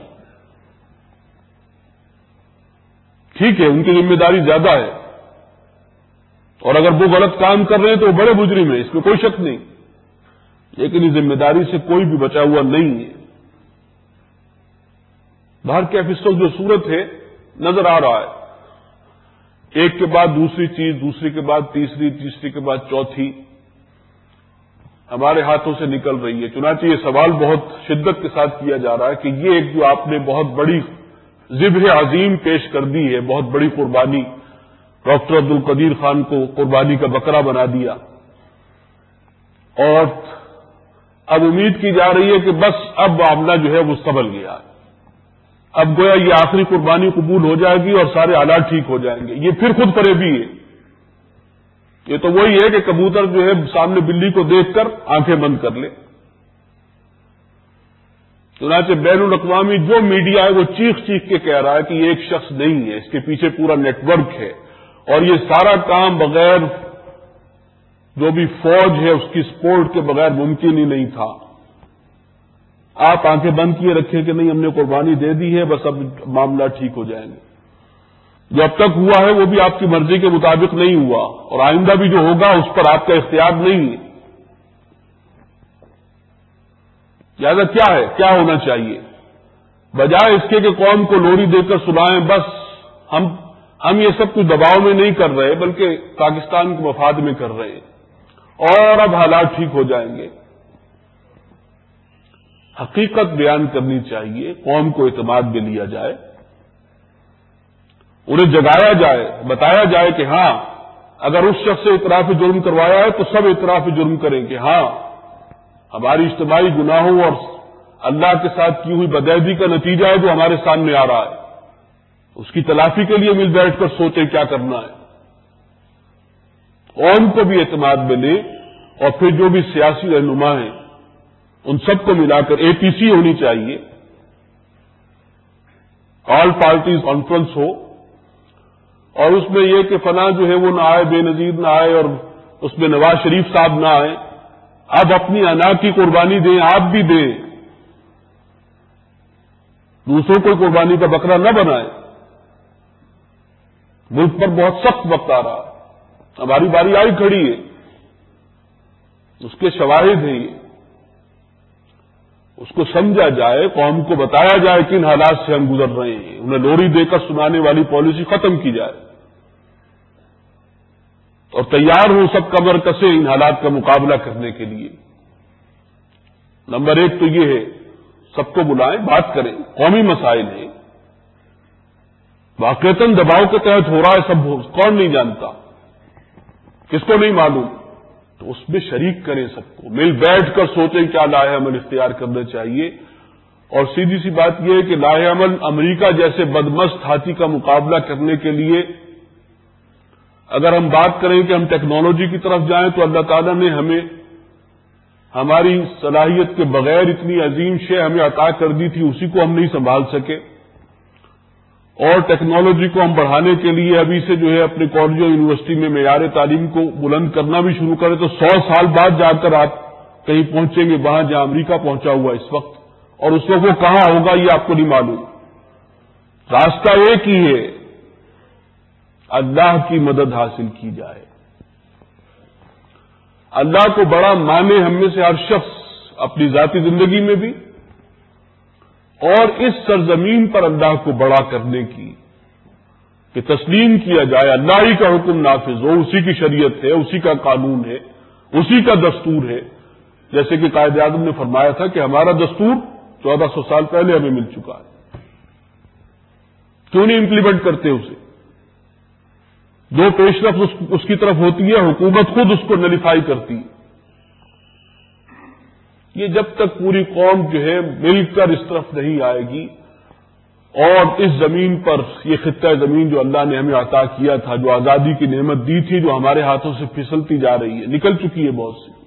ٹھیک ہے، ان کی ذمہ داری زیادہ ہے، اور اگر وہ غلط کام کر رہے ہیں تو وہ بڑے مجرم ہیں، اس میں کوئی شک نہیں، لیکن اس ذمہ داری سے کوئی بھی بچا ہوا نہیں ہے۔ باہر کے افسوں جو صورت ہے نظر آ رہا ہے، ایک کے بعد دوسری چیز، دوسری کے بعد تیسری، تیسری کے بعد چوتھی، ہمارے ہاتھوں سے نکل رہی ہے۔ چنانچہ یہ سوال بہت شدت کے ساتھ کیا جا رہا ہے کہ یہ ایک جو آپ نے بہت بڑی ذبح عظیم پیش کر دی ہے، بہت بڑی قربانی، ڈاکٹر عبد القدیر خان کو قربانی کا بکرا بنا دیا، اور اب امید کی جا رہی ہے کہ بس اب معاملہ جو ہے وہ سنبھل گیا، اب گویا یہ آخری قربانی قبول ہو جائے گی اور سارے حالات ٹھیک ہو جائیں گے۔ یہ پھر خود فریبی ہے۔ یہ تو وہی ہے کہ کبوتر جو ہے سامنے بلی کو دیکھ کر آنکھیں بند کر لے۔ چنانچہ بین الاقوامی جو میڈیا ہے وہ چیخ چیخ کے کہہ رہا ہے کہ یہ ایک شخص نہیں ہے، اس کے پیچھے پورا نیٹ ورک ہے، اور یہ سارا کام بغیر جو بھی فوج ہے اس کی سپورٹ کے بغیر ممکن ہی نہیں تھا۔ آپ آنکھیں بند کیے رکھیں کہ نہیں، ہم نے قربانی دے دی ہے، بس اب معاملہ ٹھیک ہو جائیں گے۔ جو اب تک ہوا ہے وہ بھی آپ کی مرضی کے مطابق نہیں ہوا، اور آئندہ بھی جو ہوگا اس پر آپ کا اختیار نہیں ہے۔ لہذا کیا ہے، کیا ہونا چاہیے؟ بجائے اس کے کہ قوم کو لوری دے کر سنائیں بس ہم ہم یہ سب کچھ دباؤ میں نہیں کر رہے بلکہ پاکستان کے مفاد میں کر رہے ہیں اور اب حالات ٹھیک ہو جائیں گے، حقیقت بیان کرنی چاہیے، قوم کو اعتماد میں لیا جائے، انہیں جگایا جائے، بتایا جائے کہ ہاں اگر اس شخص سے اعتراف جرم کروایا ہے تو سب اعتراف جرم کریں کہ ہاں ہماری اجتماعی گناہوں اور اللہ کے ساتھ کی ہوئی بدعہدی کا نتیجہ ہے جو ہمارے سامنے آ رہا ہے، اس کی تلافی کے لیے مل بیٹھ کر سوچیں کیا کرنا ہے، قوم کو بھی اعتماد میں لیں، اور پھر جو بھی سیاسی رہنما ہیں ان سب کو ملا کر اے پی سی ہونی چاہیے، آل پارٹیز کانفرنس ہو، اور اس میں یہ کہ فلاں جو ہے وہ نہ آئے، بے نظیر نہ آئے، اور اس میں نواز شریف صاحب نہ آئے، اب اپنی انا کی قربانی دیں، آپ بھی دیں، دوسروں کو قربانی کا بکرا نہ بنائیں۔ ملک پر بہت سخت وقت آ رہا ہے، ہماری باری آئی کھڑی ہے، اس کے شواہد ہیں یہ، اس کو سمجھا جائے، قوم کو بتایا جائے کہ ان حالات سے ہم گزر رہے ہیں، انہیں لوری دے کر سنانے والی پالیسی ختم کی جائے، اور تیار ہوں سب کمر کسے ان حالات کا مقابلہ کرنے کے لیے۔ نمبر ایک تو یہ ہے، سب کو بلائیں، بات کریں، قومی مسائل ہیں، واقعتاً دباؤ کے تحت ہو رہا ہے، سب کون نہیں جانتا، کس کو نہیں معلوم، تو اس میں شریک کریں، سب کو مل بیٹھ کر سوچیں کیا لاہ عمل اختیار کرنا چاہیے۔ اور سیدھی سی بات یہ ہے کہ لاہ عمل امریکہ جیسے بدمست ہاتھی کا مقابلہ کرنے کے لیے اگر ہم بات کریں کہ ہم ٹیکنالوجی کی طرف جائیں تو اللہ تعالیٰ نے ہمیں ہماری صلاحیت کے بغیر اتنی عظیم شے ہمیں عطا کر دی تھی، اسی کو ہم نہیں سنبھال سکے، اور ٹیکنالوجی کو ہم بڑھانے کے لیے ابھی سے جو ہے اپنے کالجوں یونیورسٹی میں معیار تعلیم کو بلند کرنا بھی شروع کریں تو سو سال بعد جا کر آپ کہیں پہنچیں گے وہاں جہاں امریکہ پہنچا ہوا اس وقت، اور اس وقت وہ کہاں ہوگا یہ آپ کو نہیں معلوم۔ راستہ ایک ہی ہے، اللہ کی مدد حاصل کی جائے، اللہ کو بڑا مانے ہم میں سے ہر شخص اپنی ذاتی زندگی میں بھی، اور اس سرزمین پر اللہ کو بڑا کرنے کی کہ تسلیم کیا جائے، اللہ ہی کا حکم نافذ ہو، اسی کی شریعت ہے، اسی کا قانون ہے، اسی کا دستور ہے، جیسے کہ قائد اعظم نے فرمایا تھا کہ ہمارا دستور چودہ سو سال پہلے ہمیں مل چکا ہے، کیوں نہیں امپلیمنٹ کرتے اسے؟ جو پیش رفت اس کی طرف ہوتی ہے حکومت خود اس کو نلیفائی کرتی ہے۔ یہ جب تک پوری قوم جو ہے مل کر اس طرف نہیں آئے گی، اور اس زمین پر یہ خطہ زمین جو اللہ نے ہمیں عطا کیا تھا، جو آزادی کی نعمت دی تھی، جو ہمارے ہاتھوں سے پھسلتی جا رہی ہے، نکل چکی ہے بہت سی،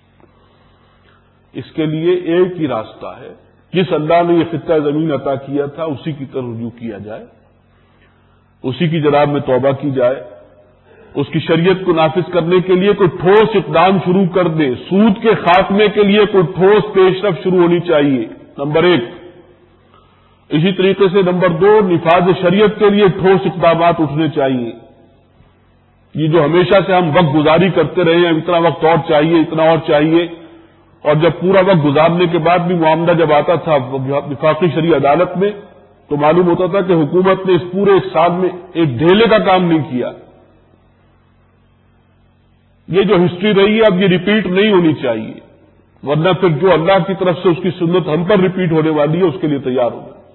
اس کے لیے ایک ہی راستہ ہے، جس اللہ نے یہ خطہ زمین عطا کیا تھا اسی کی طرف رجوع کیا جائے، اسی کی جناب میں توبہ کی جائے، اس کی شریعت کو نافذ کرنے کے لیے کوئی ٹھوس اقدام شروع کر دے، سود کے خاتمے کے لیے کوئی ٹھوس پیش رفت شروع ہونی چاہیے، نمبر ایک۔ اسی طریقے سے نمبر دو، نفاذ شریعت کے لیے ٹھوس اقدامات اٹھنے چاہیے۔ یہ جو ہمیشہ سے ہم وقت گزاری کرتے رہے ہیں، اتنا وقت اور چاہیے، اتنا اور چاہیے، اور جب پورا وقت گزارنے کے بعد بھی معاملہ جب آتا تھا وفاقی شرعی عدالت میں تو معلوم ہوتا تھا کہ حکومت نے اس پورے ایک سال میں ایک ڈھیلے کا کام نہیں کیا۔ یہ جو ہسٹری رہی ہے اب یہ ریپیٹ نہیں ہونی چاہیے، ورنہ پھر جو اللہ کی طرف سے اس کی سنت ہم پر ریپیٹ ہونے والی ہے اس کے لیے تیار ہو جائیں۔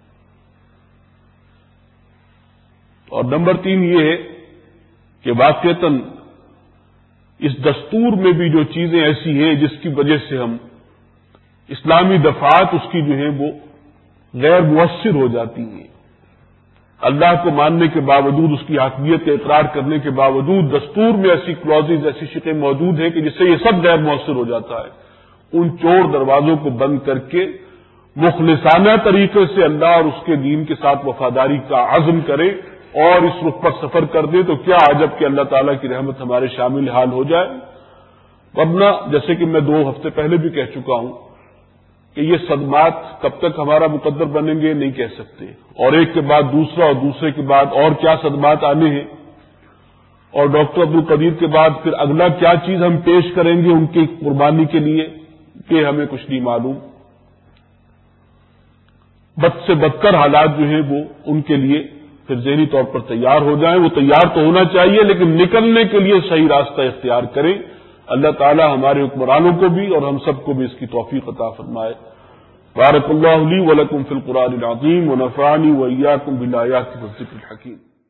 اور نمبر تین یہ ہے کہ واقعتاً اس دستور میں بھی جو چیزیں ایسی ہیں جس کی وجہ سے ہم اسلامی دفعات اس کی جو ہیں وہ غیر مؤثر ہو جاتی ہیں، اللہ کو ماننے کے باوجود، اس کی حاکمیت کا اقرار کرنے کے باوجود دستور میں ایسی کلوزز، ایسی شقیں موجود ہیں کہ جس سے یہ سب غیر مؤثر ہو جاتا ہے۔ ان چور دروازوں کو بند کر کے مخلصانہ طریقے سے اللہ اور اس کے دین کے ساتھ وفاداری کا عزم کرے اور اس رخ پر سفر کر دے تو کیا عجب کہ اللہ تعالیٰ کی رحمت ہمارے شامل حال ہو جائے۔ ورنہ جیسے کہ میں دو ہفتے پہلے بھی کہہ چکا ہوں کہ یہ صدمات کب تک ہمارا مقدر بنیں گے نہیں کہہ سکتے، اور ایک کے بعد دوسرا اور دوسرے کے بعد اور کیا صدمات آنے ہیں، اور ڈاکٹر عبدالقدیر کے بعد پھر اگلا کیا چیز ہم پیش کریں گے ان کی قربانی کے لیے کہ ہمیں کچھ نہیں معلوم۔ بد سے بدتر حالات جو ہیں وہ ان کے لیے پھر ذہنی طور پر تیار ہو جائیں۔ وہ تیار تو ہونا چاہیے لیکن نکلنے کے لیے صحیح راستہ اختیار کریں۔ اللہ تعالی ہمارے حکمرانوں کو بھی اور ہم سب کو بھی اس کی توفیق عطا فرمائے۔ بارک اللہ لی ولکم فی القرآن العظیم ونفعنی وإیاکم بالآیات والذکر الحکیم۔